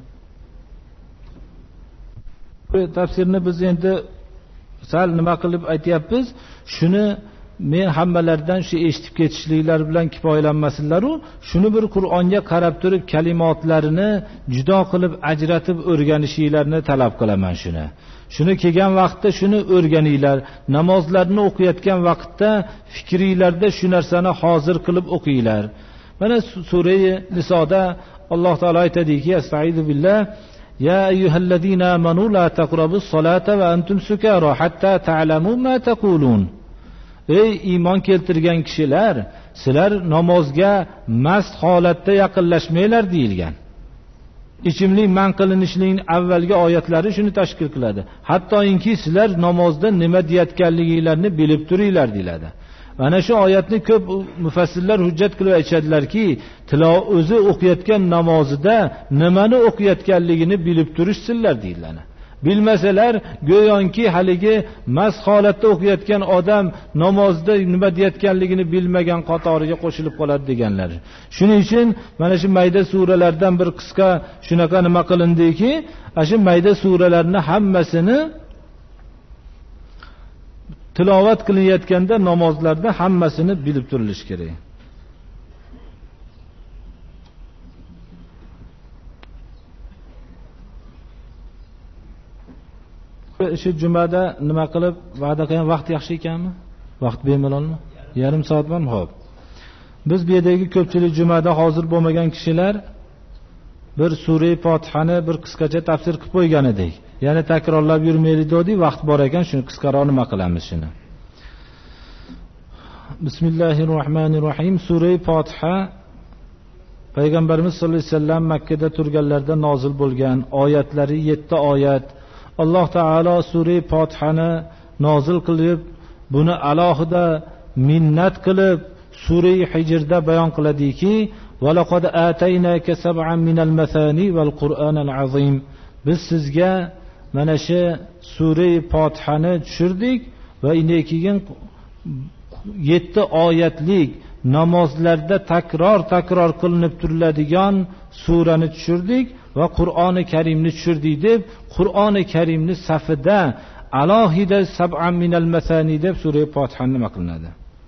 Tafsirni biz endi sal nima qilib aytyapmiz? Shuni men hammalardan shu eshitib ketishliklar bilan kifoyalanmasinlar-u, shuni bir Qur'onga qarab turib kalimatlarini judo qilib ajratib o'rganishinglarni talab qilaman shuni. Shuni kelgan vaqtda shuni o'rganinglar. Namozlarni o'qiyotgan vaqtda fikringlarda shu narsani hozir qilib o'qinglar. Mana sura Nisoda Alloh taolo aytadiki: "Astaizu billah ya ayyuhallazina amanu la taqrabus solata va antum sukara hatta ta'lamu ma taqulun." Ey iymon keltirgan kishilar, sizlar namozga mast holatda yaqinlashmanglar deyilgan. Ichimlik man qilinishligining avvalgi oyatlari shuni tashkil qiladi. Hattoki sizlar namozda nima deyotganligingizni bilib turinglar deyiladi. Mana shu oyatni ko'p mufassirlar hujjat qilib aytadilarki, o'zi o'qiyotgan namozida nimani o'qiyotganligini bilib turishsinlar deyiladi. Bilmasalar go'yoki haligi mast holatda o'qiyotgan odam namozda nima deyotganligini bilmagan qatoriga qo'shilib qoladi deganlar. Shuning uchun mana shu mayda suralardan bir qisqa shunaqa nima qilindiki, shu mayda suralarni hammasini tilovat qilinayotganda namozlarda hammasini bilib turilish kerak. Shu jumada nima qilib va'da qilgan vaqt yaxshi ekanmi? Vaqt bemalolmi? Yarim soatmi? Xo'p. Biz bu yerdagi ko'pchilik jumada hozir bo'lmagan kishilar bir sura Fotihani bir qisqacha tafsir qilib qo'ygan edik. Ya'ni takrorlab yurmaylik dedik, vaqt bor ekan shuni qisqaroq nima qilamiz shuni. Bismillahirrohmanirrohim. Sura Fotiha Payg'ambarimiz sollallohu alayhi vasallam Makka da turganlarda nozil bo'lgan, oyatlari 7 oyat. Alloh taolo sura Fotihani nozil qilib, buni alohida minnat qilib sura Hijrda bayon qiladiki: "Va laqad ataynaka sab'an minal masani val Qur'anal azim." Biz sizga mana shu sura Fotihani tushirdik va undan keyin 7 oyatlik namozlarda takror qilinib turiladigan surani tushirdik va Qur'oni Karimni tushirdik deb Qur'oni Karimni safida alohida sab'an minal masani deb sura Fotihani nima qilinadi.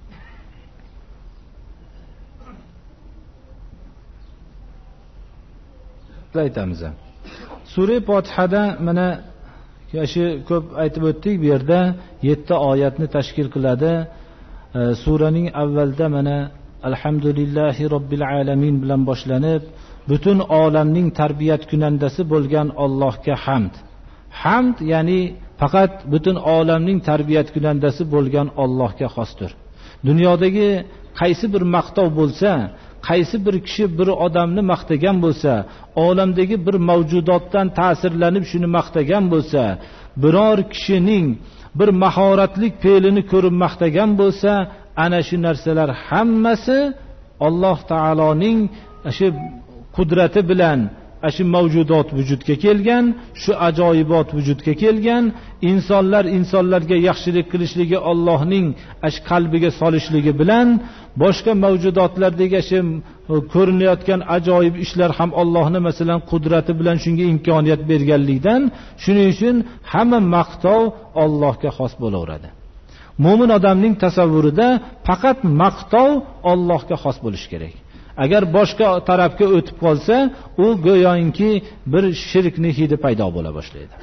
Aytamiz. Sura Fotihada mana shu ko'p aytib o'tdik, bu yerda 7 oyatni tashkil qiladi. Suraning avvalda mana alhamdulillahi robbil alamin bilan boshlanib, butun olamning tarbiyat kunandasi bo'lgan Allohga hamd. Hamd ya'ni faqat butun olamning tarbiyat kunandasi bo'lgan Allohga xosdir. Dunyodagi qaysi bir maqtov bo'lsa, qaysi bir kishi bir odamni maqtagan bo'lsa, olamdagi bir mavjudotdan ta'sirlanib shuni maqtagan bo'lsa, biror kishining bir mahoratlik fe'lini ko'rib maqtagan bo'lsa, ana shu narsalar hammasi Alloh taoloning shu qudrati bilan shu mavjudot vujudga kelgan, shu ajoyibot vujudga kelgan, insonlarga yaxshilik qilishligi Allohning shu qalbiga solishligi bilan boshqa mavjudotlardagi shu ko'rinayotgan ajoyib ishlar ham Allohning masalan qudrati bilan shunga imkoniyat berganlikdan, shuning uchun hamma maqtov Allohga xos bo'laveradi. Mo'min odamning tasavvurida faqat maqtov Allohga xos bo'lishi kerak. Agar boshqa tarafga o'tib qolsa, u go'yoki bir shirkni hidi paydo bo'la boshlaydi.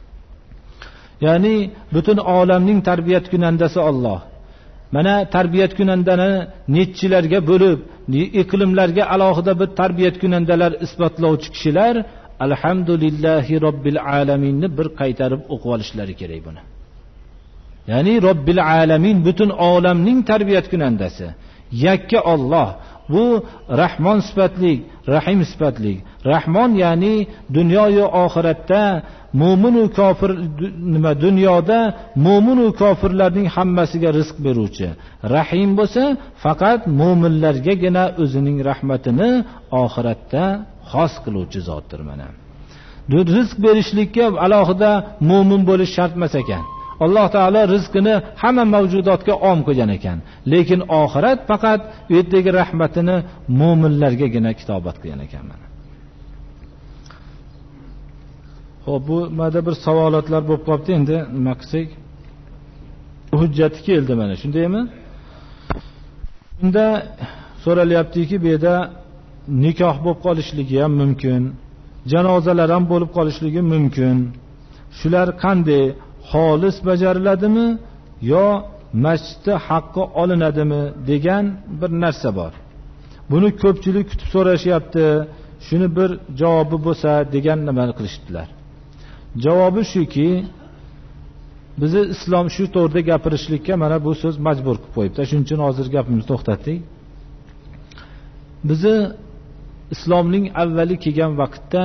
Ya'ni butun olamning tarbiyat kunandasi Alloh. Mana tarbiyat kunandani netchilarga bo'lib, iqlimlarga alohida bir tarbiyat kunandalar isbotlovchi kishilar alhamdulillahi robbil alaminni bir qaytarib o'qib olishlari kerak buni. Ya'ni robbil alamin butun olamning tarbiyat kunandasi. Yakka Alloh. Bu Rahmon sifatlik, Rahim sifatlik. Rahmon ya'ni dunyo va oxiratda mo'min va kofir dunyoda mo'min va kofirlarning hammasiga rizq beruvchi. Rahim bo'lsa faqat mo'minlargagina o'zining rahmatini oxiratda xos qiluvchi zotdir mana. Rizq berishlikka alohida mo'min bo'lish shart emas ekan. Alloh taolo rizqini hamma mavjudotga om qilgan ekan. Lekin oxirat faqat u yerdagi rahmatini mu'minlargagina kitobat qilgan ekan. Mana. Xo'p, bu mada bir savolotlar bo'lib qoldi. Endi nima qilsak? Hujjati keldi mana, shundaymi? Unda so'ralyaptiki, bu yerda nikoh bo'lib qolishligi ham mumkin, janozalar ham bo'lib qolishligi mumkin. Shular qanday? Xolis bajariladimi yo masjidda haqqi olinadimi degan bir narsa bor. Buni ko'pchilik kutib so'rashyapti. Shuni bir javobi bo'lsa degan nimani qilishdilar. Javobi shuki, bizni islom shu to'g'rida gapirishlikka mana bu so'z majbur qilib qo'yibdi. Shuning uchun hozir gapimizni to'xtatdik. Bizni islomning avvali kelgan vaqtda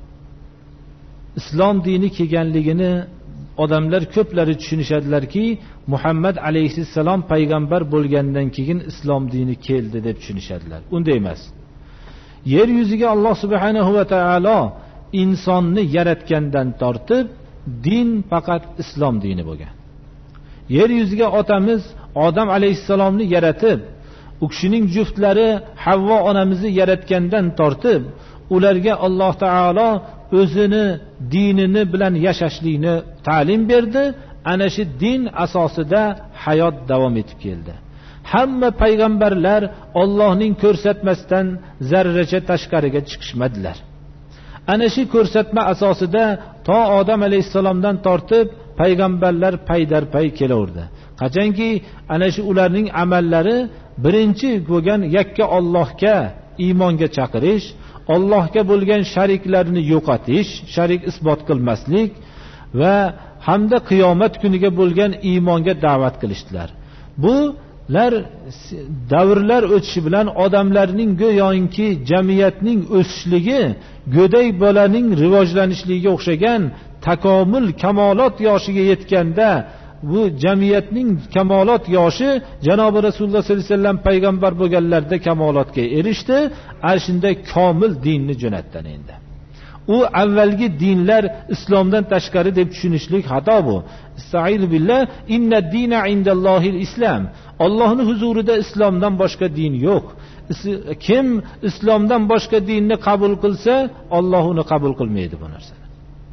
islom dini kelganligini odamlar ko'plari tushunishadilarki, Muhammad alayhissalom payg'ambar bo'lgandan keyin islom dini keldi deb tushunishadilar. Unday emas. Yer yuziga Alloh subhanahu va taolo insonni yaratgandan tortib din faqat islom dini bo'lgan. Yer yuziga otamiz Odam alayhissalomni yaratib, u kishining juftlari Havvo onamizni yaratgandan tortib, ularga Alloh taolo o'zini dinini bilan yashashlikni ta'lim berdi. Ana shu din asosida hayot davom etib keldi. Hamma payg'ambarlar Allohning ko'rsatmasidan zarracha tashqariga chiqishmadilar. Ana shu ko'rsatma asosida to Odam alayhissalomdan tortib payg'ambarlar paydarpay kelaverdi. Qachonki ana shu ularning amallari birinchi bo'lgan yakka Allohga iymonga chaqirish, Allohga bo'lgan shariklarni yo'qotish, sharik isbot qilmaslik va hamda qiyomat kuniga bo'lgan iymonga da'vat qilishdilar. Bular davrlar o'tishi bilan odamlarning go'yoki jamiyatning o'sishligi go'day bolaning rivojlanishligiga o'xshagan takomul kamolot yoshiga yetganda bu jamiyatning kamolot yoshi Janobi Rasululloh sollallohu alayhi vasallam payg'ambar bo'lganlarda kamolotga erishdi. Shunda komil dinni jo'natdi endi. U avvalgi dinlar islomdan tashqari deb tushunishlik xato bu. Estaizu billah, inna dina indallohil islam. Allohning huzurida islomdan boshqa din yo'q. Kim islomdan boshqa dinni qabul qilsa, Alloh uni qabul qilmaydi bu narsani.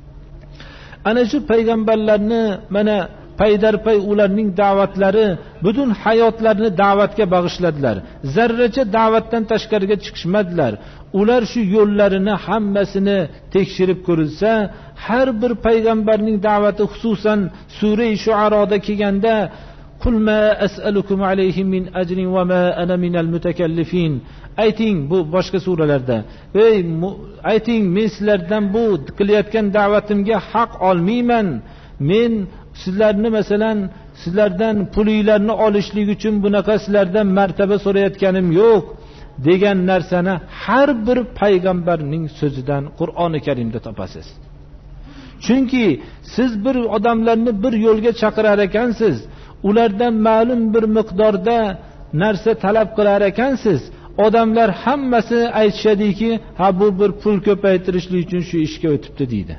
Ana shu payg'ambarlarni mana paydarpay ularning da'vatlari butun hayotlarini da'vatga bag'ishladilar. Zarracha da'vatdan tashqariga chiqishmadilar. Ular shu yo'llarini hammasini tekshirib ko'rilsa, har bir payg'ambarning da'vati xususan sura-i Shuaroda kelganda Qul ma as'alukum alayhi min ajrin va ma ana minal mutakallifin. Ayting, bu boshqa suralarda. Ayting, men sizlardan bu qilayotgan da'vatimga haq olmayman. Men sizlarni masalan sizlardan pulinglarni olishlik uchun bunaqa sizlardan martaba so'rayotganim yo'q degan narsani har bir payg'ambarning so'zidan Qur'oni Karimda topasiz. Chunki siz bir odamlarni bir yo'lga chaqirar ekansiz, ulardan ma'lum bir miqdorda narsa talab qilar ekansiz, odamlar hammasi aytishadiki, ha bu bir pul ko'paytirishlik uchun shu ishga o'tibdi deydi.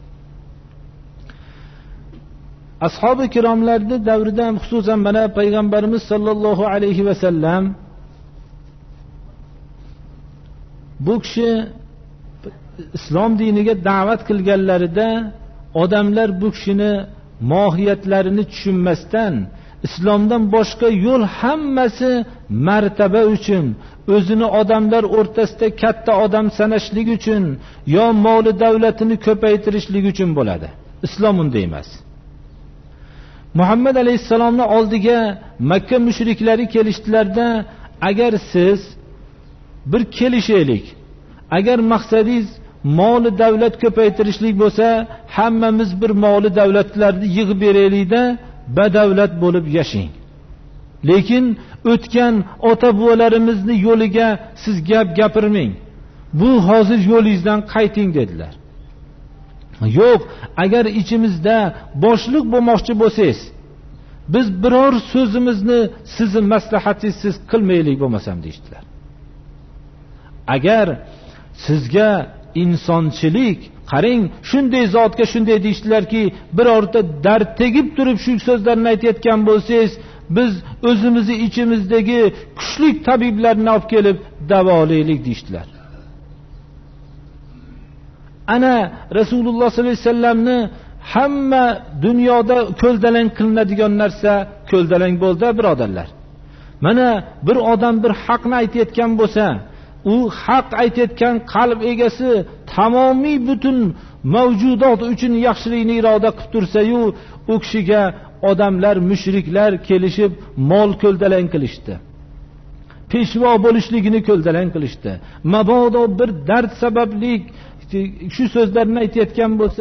Ashabi kiromlarning davrida xususan mana payg'ambarimiz sollallohu alayhi va sallam bu kishi islom diniga da'vat qilganlarida odamlar bu kishini mohiyatlarini tushunmasdan islomdan boshqa yo'l hammasi martaba uchun, o'zini odamlar o'rtasida katta odam sanashlik uchun yo moli davlatini ko'paytirishlik uchun bo'ladi. Islom unday emas. Muhammad alayhissalomning oldiga Makka mushriklari kelishdilarda, agar siz bir kelishaylik, agar maqsadingiz moli davlat ko'paytirishlik bo'lsa, hammamiz bir moli davlatlarni yig'ib beraylikda badavlat bo'lib yashang. Lekin o'tgan ota-bobolarimizni yo'liga siz gapirmang. Bu hozir yo'lingizdan qayting dedilar. Yo'q, agar ichimizda boshliq bo'lmoqchi bo'lsangiz, biz biror so'zimizni sizni maslahatingiz qilmaylik bo'lmasam deydilar. Agar sizga insonchilik, qarang, shunday zotga shunday deyishdilarki, birorta dard tegib turib shu so'zlarni aytayotgan bo'lsangiz, biz o'zimizni ichimizdagi kuchli tabiblarni olib kelib davolaylik deyishdilar. Ana Rasululloh sollallohu alayhi vasallamni hamma dunyoda ko'ldalang qilinadigan narsa ko'ldalang bo'ldi, birodarlar. Mana bir odam bir haqni aytayotgan bo'lsa, u haq aytayotgan qalb egasi tamomiy butun mavjudot uchun yaxshilikni iroda qilib tursa-yu, u kishiga odamlar, mushriklar kelishib mol ko'ldalang qilishdi. Peshvo bo'lishligini ko'ldalang qilishdi. Mabodo bir dard sababli shu so'zlarni aytayotgan bo'lsa,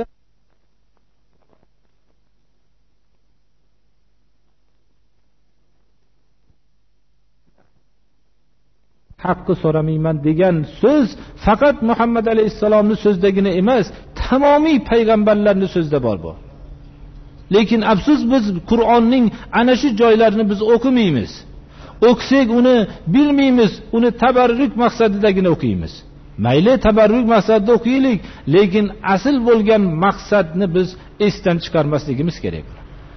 haqqi so'ramayman degan so'z faqat Muhammad alayhissalomning so'zidagina emas, tamomiy payg'ambarlarning so'zida bor bu. Lekin afsus, biz Qur'onning ana shu joylarini biz o'qimaymiz. O'qisak uni bilmaymiz, uni tabarruk maqsadidagina o'qiymiz. Mayli tabarruk maqsadida o'qiylik, lekin asl bo'lgan maqsadni biz esdan chiqarmasligimiz kerak.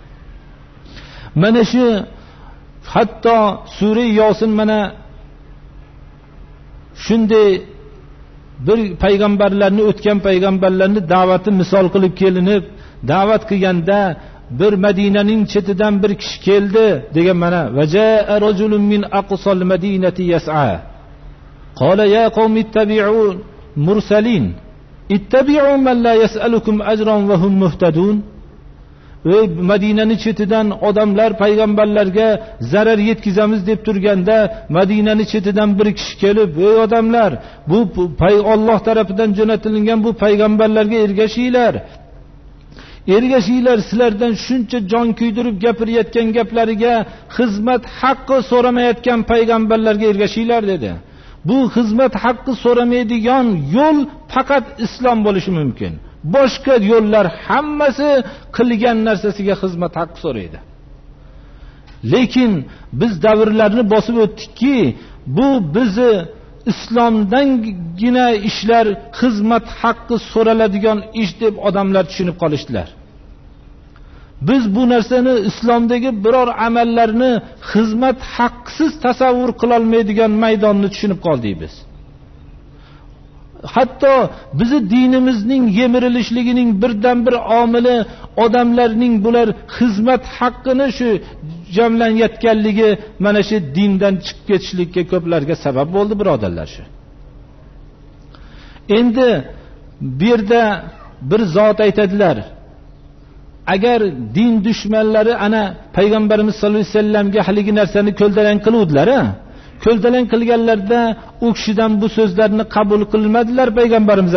Mana shu hatto sura Yosin mana shunday bir payg'ambarlarni, o'tgan payg'ambarlarni da'vati misol qilib kelinib, da'vat qilganda bir Madinaning chetidan bir kishi keldi degan mana vaja'a rajulun min aqsal madinati yas'a qala ya qawmi ittabi'un mursalin ittabi'u man la yas'alukum ajran va hum muhtadun. Madinaning chetidan odamlar payg'ambarlarga zarar yetkazamiz deb turganda, Madinaning chetidan bir kishi kelib, ey odamlar, bu Alloh tarafidan jo'natilgan bu payg'ambarlarga ergashinglar. Ergashinglar, sizlardan shuncha jon kuydirib gapirayotgan gaplariga xizmat haqqi so'ramayotgan payg'ambarlarga ergashinglar dedi. Bu xizmat haqqi so'ramaydigan yo'l faqat islom bo'lishi mumkin. Boshqa yo'llar hammasi qilgan narsasiga xizmat haqqi so'raydi. Lekin biz davrlarni bosib o'tdikki, bu bizni islomdangina ishlar xizmat haqqi so'raladigan ish deb odamlar tushunib qolishdilar. Biz bu narsani islomdagi biror amallarni xizmat haqqisiz tasavvur qila olmaydigan maydonni tushunib qoldik biz. Hatto bizi dinimizning yemirilishligining birdan bir omili odamlarning bular xizmat haqqini shu jamlanayotganligi mana shu dindan chiqib ketishlikka ko'plarga sabab bo'ldi, birodarlar. Shu endi bu yerda bir zot aytadilar, agar din dushmanlari ana payg'ambarimiz sollallohu alayhi vasallamga haligi narsani ko'ldalang qiluvdilar, ko'ldalang qilganlarda u kishidan bu so'zlarni qabul qilmadilar payg'ambarimiz.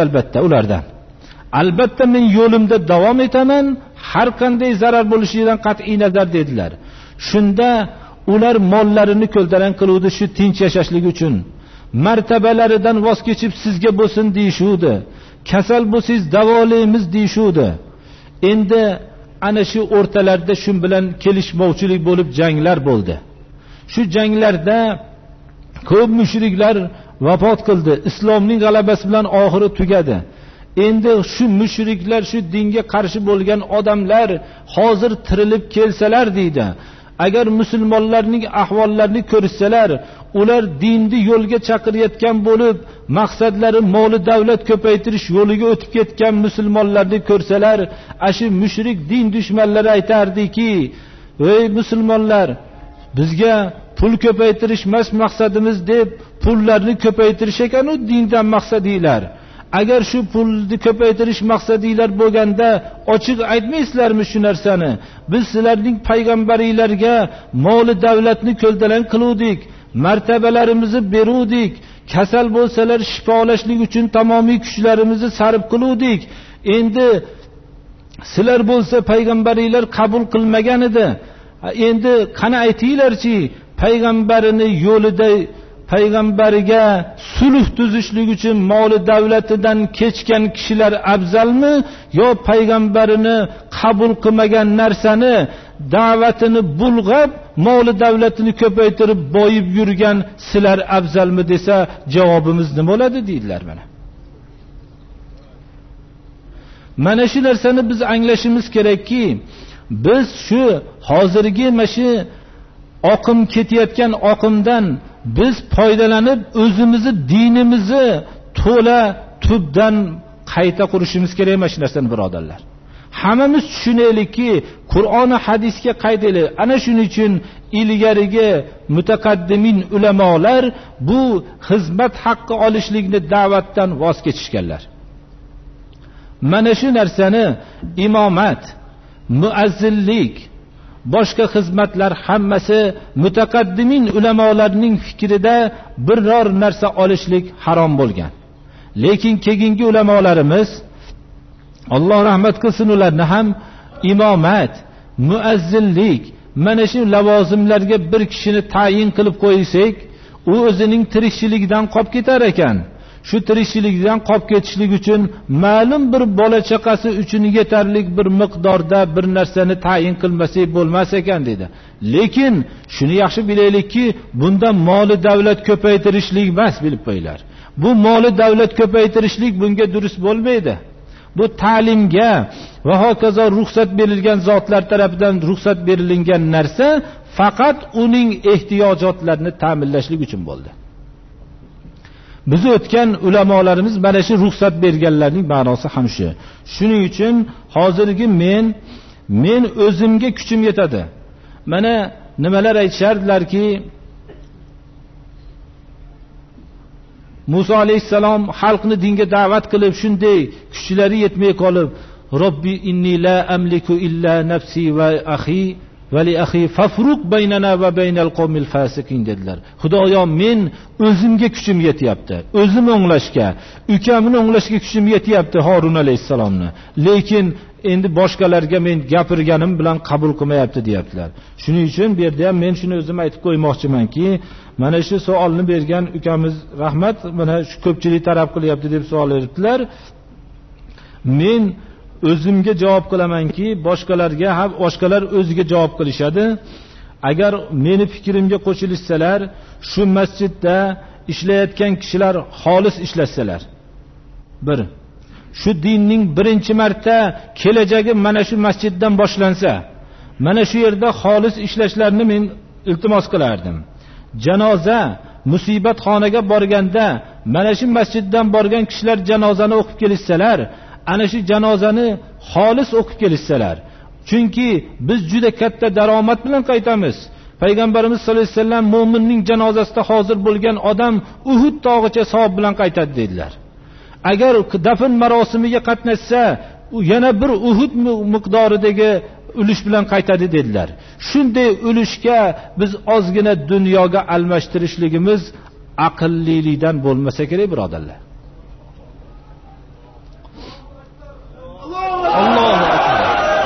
Albatta men yo'limda davom etaman, har qanday zarar bo'lishidan qat'iy nazar dedilar. Shunda ular mollarini ko'ldalang qiluvdi shu tinch yashashlik uchun. Martabalaridan voz kechib sizga bo'lsin deyishuvdi. Kasal bo'lsangiz davolaymiz deyishuvdi. Endi ana shu o'rtalarda shu bilan kelishmovchilik bo'lib janglar bo'ldi. Shu janglarda ko'p mushriklar vafot qildi. Islomning g'alabasi bilan oxiri tugadi. Endi shu mushriklar, shu dinga qarshi bo'lgan odamlar hozir tirilib kelsalar deydi, agar musulmonlarning ahvollarini ko'rsalar, ular dinni yo'lga chaqirayotgan bo'lib, maqsadlari mol davlat ko'paytirish yo'liga o'tib ketgan musulmonlarni ko'rsalar, shu mushrik din dushmanlari aytardiki, ey musulmonlar, bizga pul ko'paytirish emas maqsadimiz deb pullarni ko'paytirish ekan u dindan maqsadinglar. Agar shu pulni ko'paytirish maqsadinglar bo'lganda ochiq aytmaysizlarmi shu narsani? Biz sizlarning payg'ambaringlarga mol davlatni ko'ldalang qiluvdik, martabalarimizni beruvdik, kasal bo'lsalar shifolashlik uchun tamomiy kuchlarimizni sarf qiluvdik. Endi sizlar bo'lsa payg'ambaringlar qabul qilmagan edi. Endi qani aytinglarchi, payg'ambarini yo'lida payg'ambariga sulh tuzishlik uchun mol davlatidan kechgan kishilar afzalmi, yo payg'ambarini qabul qilmagan narsani da'vatini bulg'ab mol davlatini ko'paytirib boyib yurgan sizlar afzalmi desa, javobimiz nima bo'ladi deydilar. Mana Mana shu narsani biz anglashimiz kerakki, biz shu hozirgi mana shu oqim ketayotgan oqimdan biz foydalanib o'zimizni dinimizni to'la tubdan qayta qurishimiz kerak mana shu narsani birodarlar. Hammamiz tushunaylikki, Qur'on va hadisga qaytaylik. Ana shuning uchun ilgarigi mutaqaddimin ulamolar bu xizmat haqqi olishlikni da'vatdan voz kechishganlar. Mana shu narsani imomat, muazzinlik, boshqa xizmatlar hammasi mutaqaddimin ulamolarning fikrida biror narsa olishlik harom bo'lgan. Lekin keyingi ulamolarimiz, Alloh rahmat qilsin, ularni ham imomat, muazzinlik, mana shu lavozimlarga bir kishini tayin qilib qo'ysak, u o'zining tirikchiligidan qolib ketar ekan. Shu tirikchiligidan qolib ketishlik uchun ma'lum bir bola chaqasi uchun yetarlik bir miqdorda bir narsani tayin qilmasak bo'lmas ekan dedi. Lekin shuni yaxshi bilaylikki, bunda moli davlat ko'paytirishlik emas, bilib qo'yinglar. Bu moli davlat ko'paytirishlik bunga durust bo'lmaydi. Bu ta'limga va hokazo ruxsat berilgan zotlar tarafidan ruxsat berilgan narsa faqat uning ehtiyojotlarini ta'minlashlik uchun bo'ldi. Biz o'tgan ulamolarimiz mana shu ruxsat berganlarning ma'nosi ham shu. Shuning uchun hozirgi men o'zimga kuchim yetadi. Mana nimalar aytishardilarki, Musa alayhissalom xalqni dinga da'vat qilib shunday kuchlari yetmay qolib, Robbi inni la amliku illa nafsi va akhi va li akhi fafruq baynana va baynal qawmil fasiqin dedilar. Xudoyo, men o'zimga kuchim yetyapti. O'zim o'nglashga, ukamni o'nglashga kuchim yetyapti, Harun alayhissalomni. Lekin endi boshqalarga men gapirganim bilan qabul qilmayapti deyaptilar. Shuning uchun bu yerda ham men shuni o'zim aytib qo'ymoqchimanki, mana shu savolni bergan ukamiz rahmat, mana shu ko'pchilik taraf qilyapti deb savol beribdilar. Men o'zimga javob qilamanki, boshqalar o'ziga javob qilishadi. Agar meni fikrimga qo'shilsalar, shu masjidda ishlayotgan kishilar xolis ishlasalar, shu dinning birinchi marta kelajagi mana shu masjiddan boshlansa, mana shu yerda xolis ishlashlarini men iltimos qilardim. Janoza, musibat xonaga borganda mana shu masjiddan borgan kishilar janozani o'qib kelishsalar, ana shu janozani xolis o'qib kelishsalar, chunki biz juda katta daromad bilan qaytamiz. Payg'ambarimiz sollallohu alayhi vasallam mo'minning janozasida hozir bo'lgan odam Uhud tog'icha savob bilan qaytadi dedilar. Agar dafn marosimiga qatnashsa, u yana bir Uhud miqdoridagi ulush bilan qaytadi dedilar. Shunday ulushga biz ozgina dunyoga almashtirishligimiz aqllilikdan bo'lmasa kerak, birodarlar. Allohu akbar.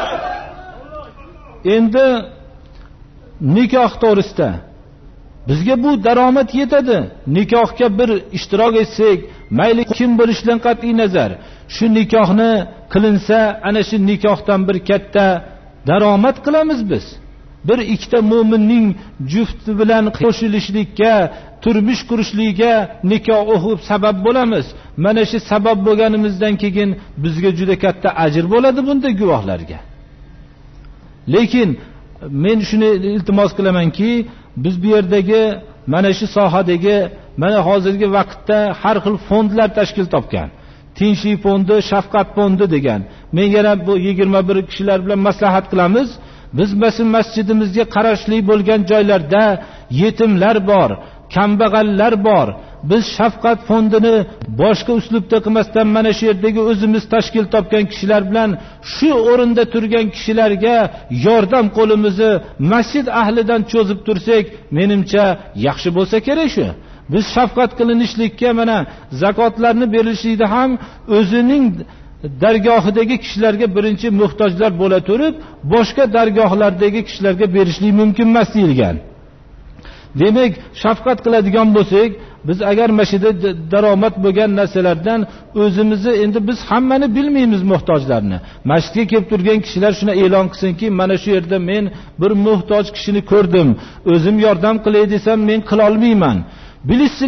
Endi nikoh to'g'risida bizga bu daromad yetadi. Nikohga bir ishtirok etsak, mayli kim bo'lishidan qat'iy nazar, shu nikohni qilinsa, ana shu nikohdan bir katta daromad qilamiz biz. Bir ikkita mo'minning jufti bilan qo'shilishlikka, turmush qurishligiga nikoh o'qib sabab bo'lamiz. Mana shu sabab bo'lganimizdan keyin bizga juda katta ajr bo'ladi bunday guvohlarga. Lekin men shuni iltimos qilamanki, biz bu yerdagi mana shu sohadagi mana hozirgi vaqtda har xil fondlar tashkil topgan. Tinchlik fondi, shafqat fondi degan. Men yana bu 21 kishilar bilan maslahat qilamiz. Biz masjidimizga qarashli bo'lgan joylarda yetimlar bor, kambag'allar bor. Biz shafqat fondini boshqa uslubda qilmasdan mana shu yerdagi o'zimiz tashkil topgan kishilar bilan shu o'rinda turgan kishilarga yordam qo'limizni masjid ahlidan cho'zib tursak, menimcha yaxshi bo'lsa kerak shu. Biz shafqat qilinishlikka mana zakotlarni berilishida ham o'zining dargohidagi kishilarga birinchi muhtojlar bo'la turib, boshqa dargohlardagi kishilarga berishlik mumkin emas deyilgan. Demak, shafqat qiladigan bo'lsak, biz agar masjidda daromad bo'lgan narsalardan o'zimizni endi biz hammani bilmaymiz muhtojlarni. Masjidga kelib turgan kishilar shuni e'lon qilsinki, mana shu yerda men bir muhtoj kishini ko'rdim. O'zim yordam qilay desam men qila olmayman.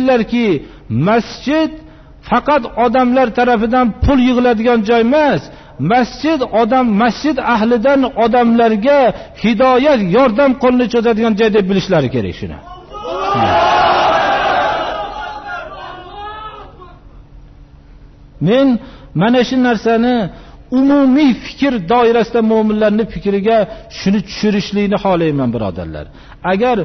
Bilishsinlarki, masjid faqat odamlar tarafidan pul yig'iladigan joy emas. masjid masjid ahlidan odamlarga hidoyat, yordam qo'lini cho'zadigan joy deb bilishlari kerak shuni. Men mana shu narsani umumiy fikr doirasida mu'minlarning fikriga shuni tushirishlikni xohlayman, birodarlar. Agar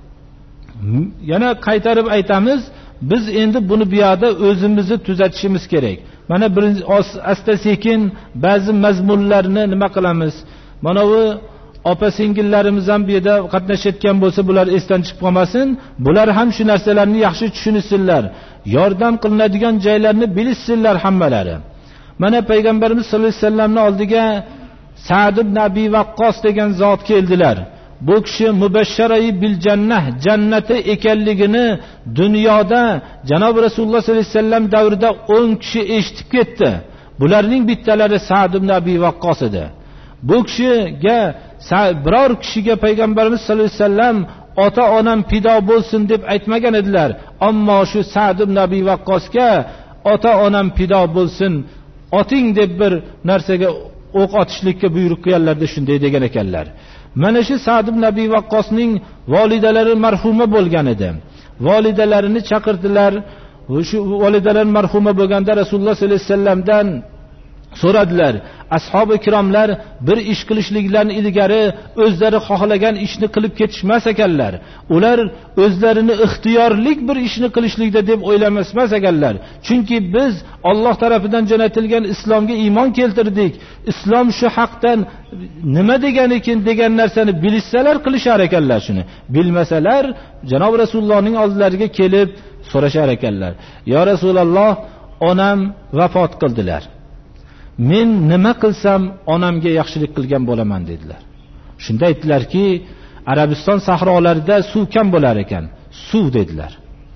yana qaytarib aytamiz, biz endi buni bu yerda o'zimizni tuzatishimiz kerak. Mana birinchi asta sekin ba'zi mazmunlarni nima qilamiz? Mana bu opa singillarimiz ham bu yerda qatnashayotgan bo'lsa, bular esdan chiqib qolmasin. Bular ham shu narsalarni yaxshi tushunsinlar. Yordam qilinadigan joylarni bilsinlar hammalari. Mana payg'ambarimiz sollallohu alayhi vasallamning oldiga Sa'd ibn Abi Waqqos degan zot keldilar. Bu kishi mubashsharai bil jannah, jannati ekanligini dunyoda Janob Rasululloh sollallohu alayhi vasallam davrida 10 kishi eshitib ketdi. Bularning bittalari Sa'd ibn Abi Waqqos edi. Bu kishiga biror kishiga payg'ambarimiz sollallohu alayhi vasallam ota-onam fido bo'lsin deb aytmagan edilar. Ammo shu Sa'd ibn Abi Waqqosga ota-onam fido bo'lsin, oting deb bir narsaga o'q otishlikka buyruq qilganlarda shunday degan ekanlar. Mana shu Sa'd ibn Abi Waqqosning volidalari marhuma bo'lgan edi. Volidalarini chaqirdilar. Shu volidalar marhuma bo'lganda Rasululloh sollallohu alayhi vasallamdan so'radilar. Ashabi kiromlar bir ish qilishliklarini ilgari o'zlari xohlagan ishni qilib ketishmas ekanlar. Ular o'zlarini ixtiyorlik bir ishni qilishlikda deb o'ylamasmas ekanlar. Chunki biz Alloh tarafidan jo'natilgan islomga iymon keltirdik. Islom shu haqdan nima degan ekan degan narsani bilishsalar qilishar ekanlar shuni. Bilmasalar Janob Rasulullohning oldilariga kelib so'rashar ekanlar. Ya Rasululloh, onam vafot qildilar. Men nima qilsam onamga yaxshilik qilgan bo'laman dedilar. Shunda aytdilarki, Arabiston sahrolarida suv kam bo'lar ekan. Suv dedilar.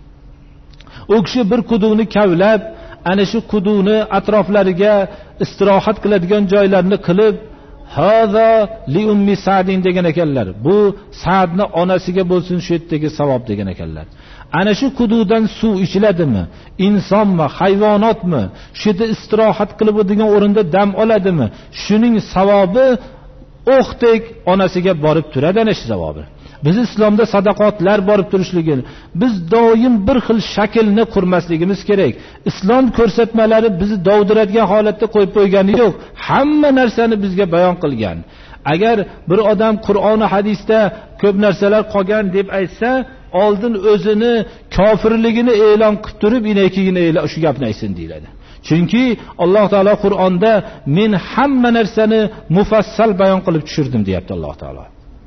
U kishi bir quduqni kavlab, ana shu quduqni atroflariga istirohat qiladigan joylarni qilib, "Haza li ummi Sa'din" degan ekanlar. Bu Sa'dni onasiga bo'lsin shu yerdagi savob degan ekanlar. Ana shu quduqdan suv ichiladimi? Insonmi, hayvonotmi? Shu yerda istirohat qilib o'tirgan o'rinda dam oladimi? Shuning savobi o'qdek onasiga borib turadi, ana shu savobi. Biz islomda sadaqotlar borib turishligi, biz doim bir xil shaklni qurmasligimiz kerak. Islom ko'rsatmalari bizni dovdiradigan holatda qo'yib qo'ygani yo'q. Hamma narsani bizga bayon qilgan. Agar bir odam Qur'on va hadisda ko'p narsalar qolgan deb aytsa, oldin o'zini kofirligini e'lon qilib turib, inakigina shu gapni aytsin deyiladi. Chunki Alloh taolo Qur'onda men hamma narsani mufassal bayon qilib tushirdim deyapti Alloh taolo.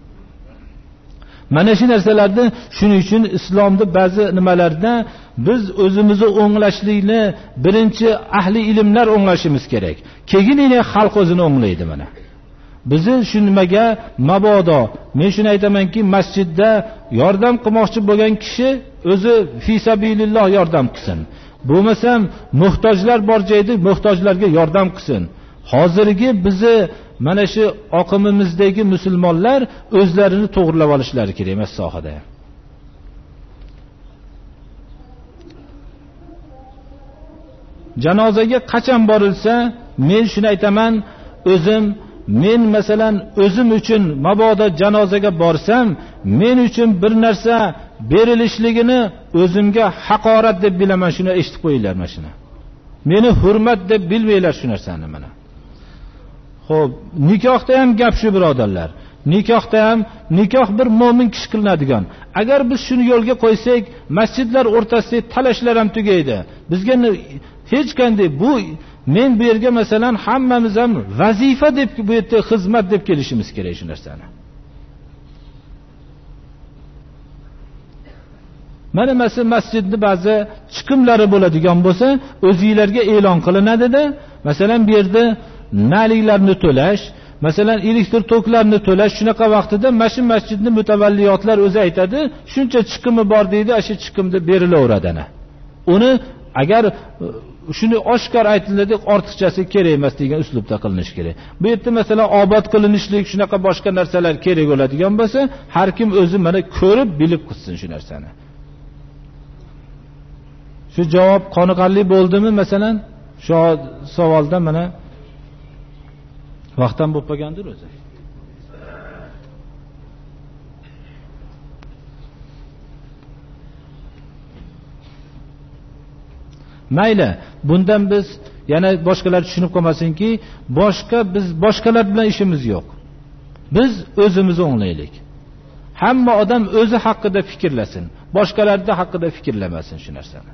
Mana shu narsalarni shuning uchun islomda ba'zi nimalarda biz o'zimizni o'nglashlikni birinchi ahli ilmlar o'nglashimiz kerak. Keyin xalq o'zini o'nglaydi mana. Bizni shu nimaga mabodo men shuni aytamanki, masjidda yordam qilmoqchi bo'lgan kishi o'zi fi sabililloh yordam qilsin. Bo'lmasam muhtojlar bor joyda muhtojlarga yordam qilsin. Hozirgi bizni mana shu oqimimizdagi musulmonlar o'zlarini to'g'rilab olishlari kerak emas sohada. Janozaga qachon borilsa, men shuni aytaman, men masalan o'zim uchun mabodo janozaga borsam, men uchun bir narsa berilishligini o'zimga haqorat deb bilaman. Shuni eshitib qo'yinglar mana shuni. Meni hurmat deb bilmaylar shu narsani mana. Xo'p, nikohda ham gap shu birodarlar. Nikohda ham nikoh bir mo'min kishi qilinadigan. Agar biz shuni yo'lga qo'ysak, masjidlar o'rtasidagi talashlar ham tugaydi. Bizga hech qanday bu men bu yerga masalan hammamiz ham vazifa deb bu yerda xizmat deb kelishimiz kerak shu narsani. Mana masjidni ba'zi chiqimlari bo'ladigan bo'lsa, o'zingizlarga e'lon qilinadi-da. Masalan bu yerda naliklarni to'lash, masalan elektr toklarni to'lash shunaqa vaqtida mashin masjidni mutavalliyotlar o'zi aytadi, shuncha chiqimi bor deydi, shu chiqimni berilaveradi ana. Uni agar shuni oshkor aytiladi, ortiqchasi kerak emas degan uslubda qilinish kerak. Bu yerda masalan obod qilinishlik shunaqa boshqa narsalar kerak bo'ladigan bo'lsa, har kim o'zi mana ko'rib bilib qilsin shu narsani. Shu javob qoniqarli bo'ldimi masalan? Shu savolda mana Vaqtdan bo'lib qolgandir o'zi. Mayli, bundan biz yana boshqalar tushunib qolmasinki, biz boshqalar bilan ishimiz yo'q. Biz o'zimizni o'nglaylik. Hamma odam o'zi haqida fikrlasin, boshqalarning haqida fikrlamasin shu narsani.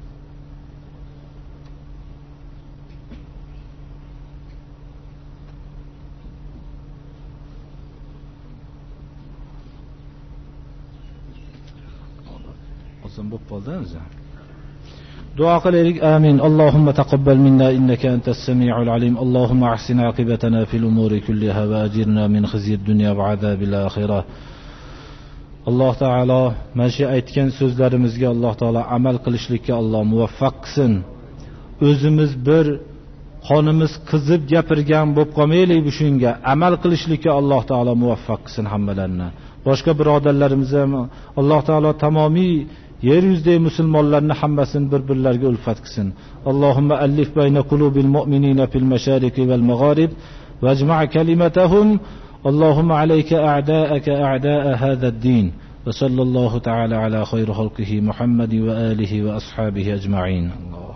O'zim bo'lib qoldi. دعاء قليلك آمين. اللهم تقبل منا إنك أنت السميع العليم. اللهم أحسن عاقبتنا في الأمور كلها وأجرنا من خزي الدنيا وعذاب الآخرة. الله تعالى ماشي aytgan so'zlarimizga Alloh taolo amal qilishlikka Alloh muvaffaq qilsin. O'zimiz bir qonimiz qizib gapirgan bo'lib qolmaylik, bu shunga amal qilishlikka Alloh taolo muvaffaq qilsin hammalarni. Boshqa birodarlarimiz ham Alloh taolo tamomiy yer yuzidagi musulmonlarni hammasini bir-birlariga ulfat qilsin. Allohumma allif bayna qulubil mu'minina fil mashariqi val magharib wajma' kalimatahum. Allohumma alayka a'da'aka a'da'a hadha ad-din. Va sallallohu ta'ala ala khayri khalqihi Muhammad wa alihi wa ashabihi ajma'in.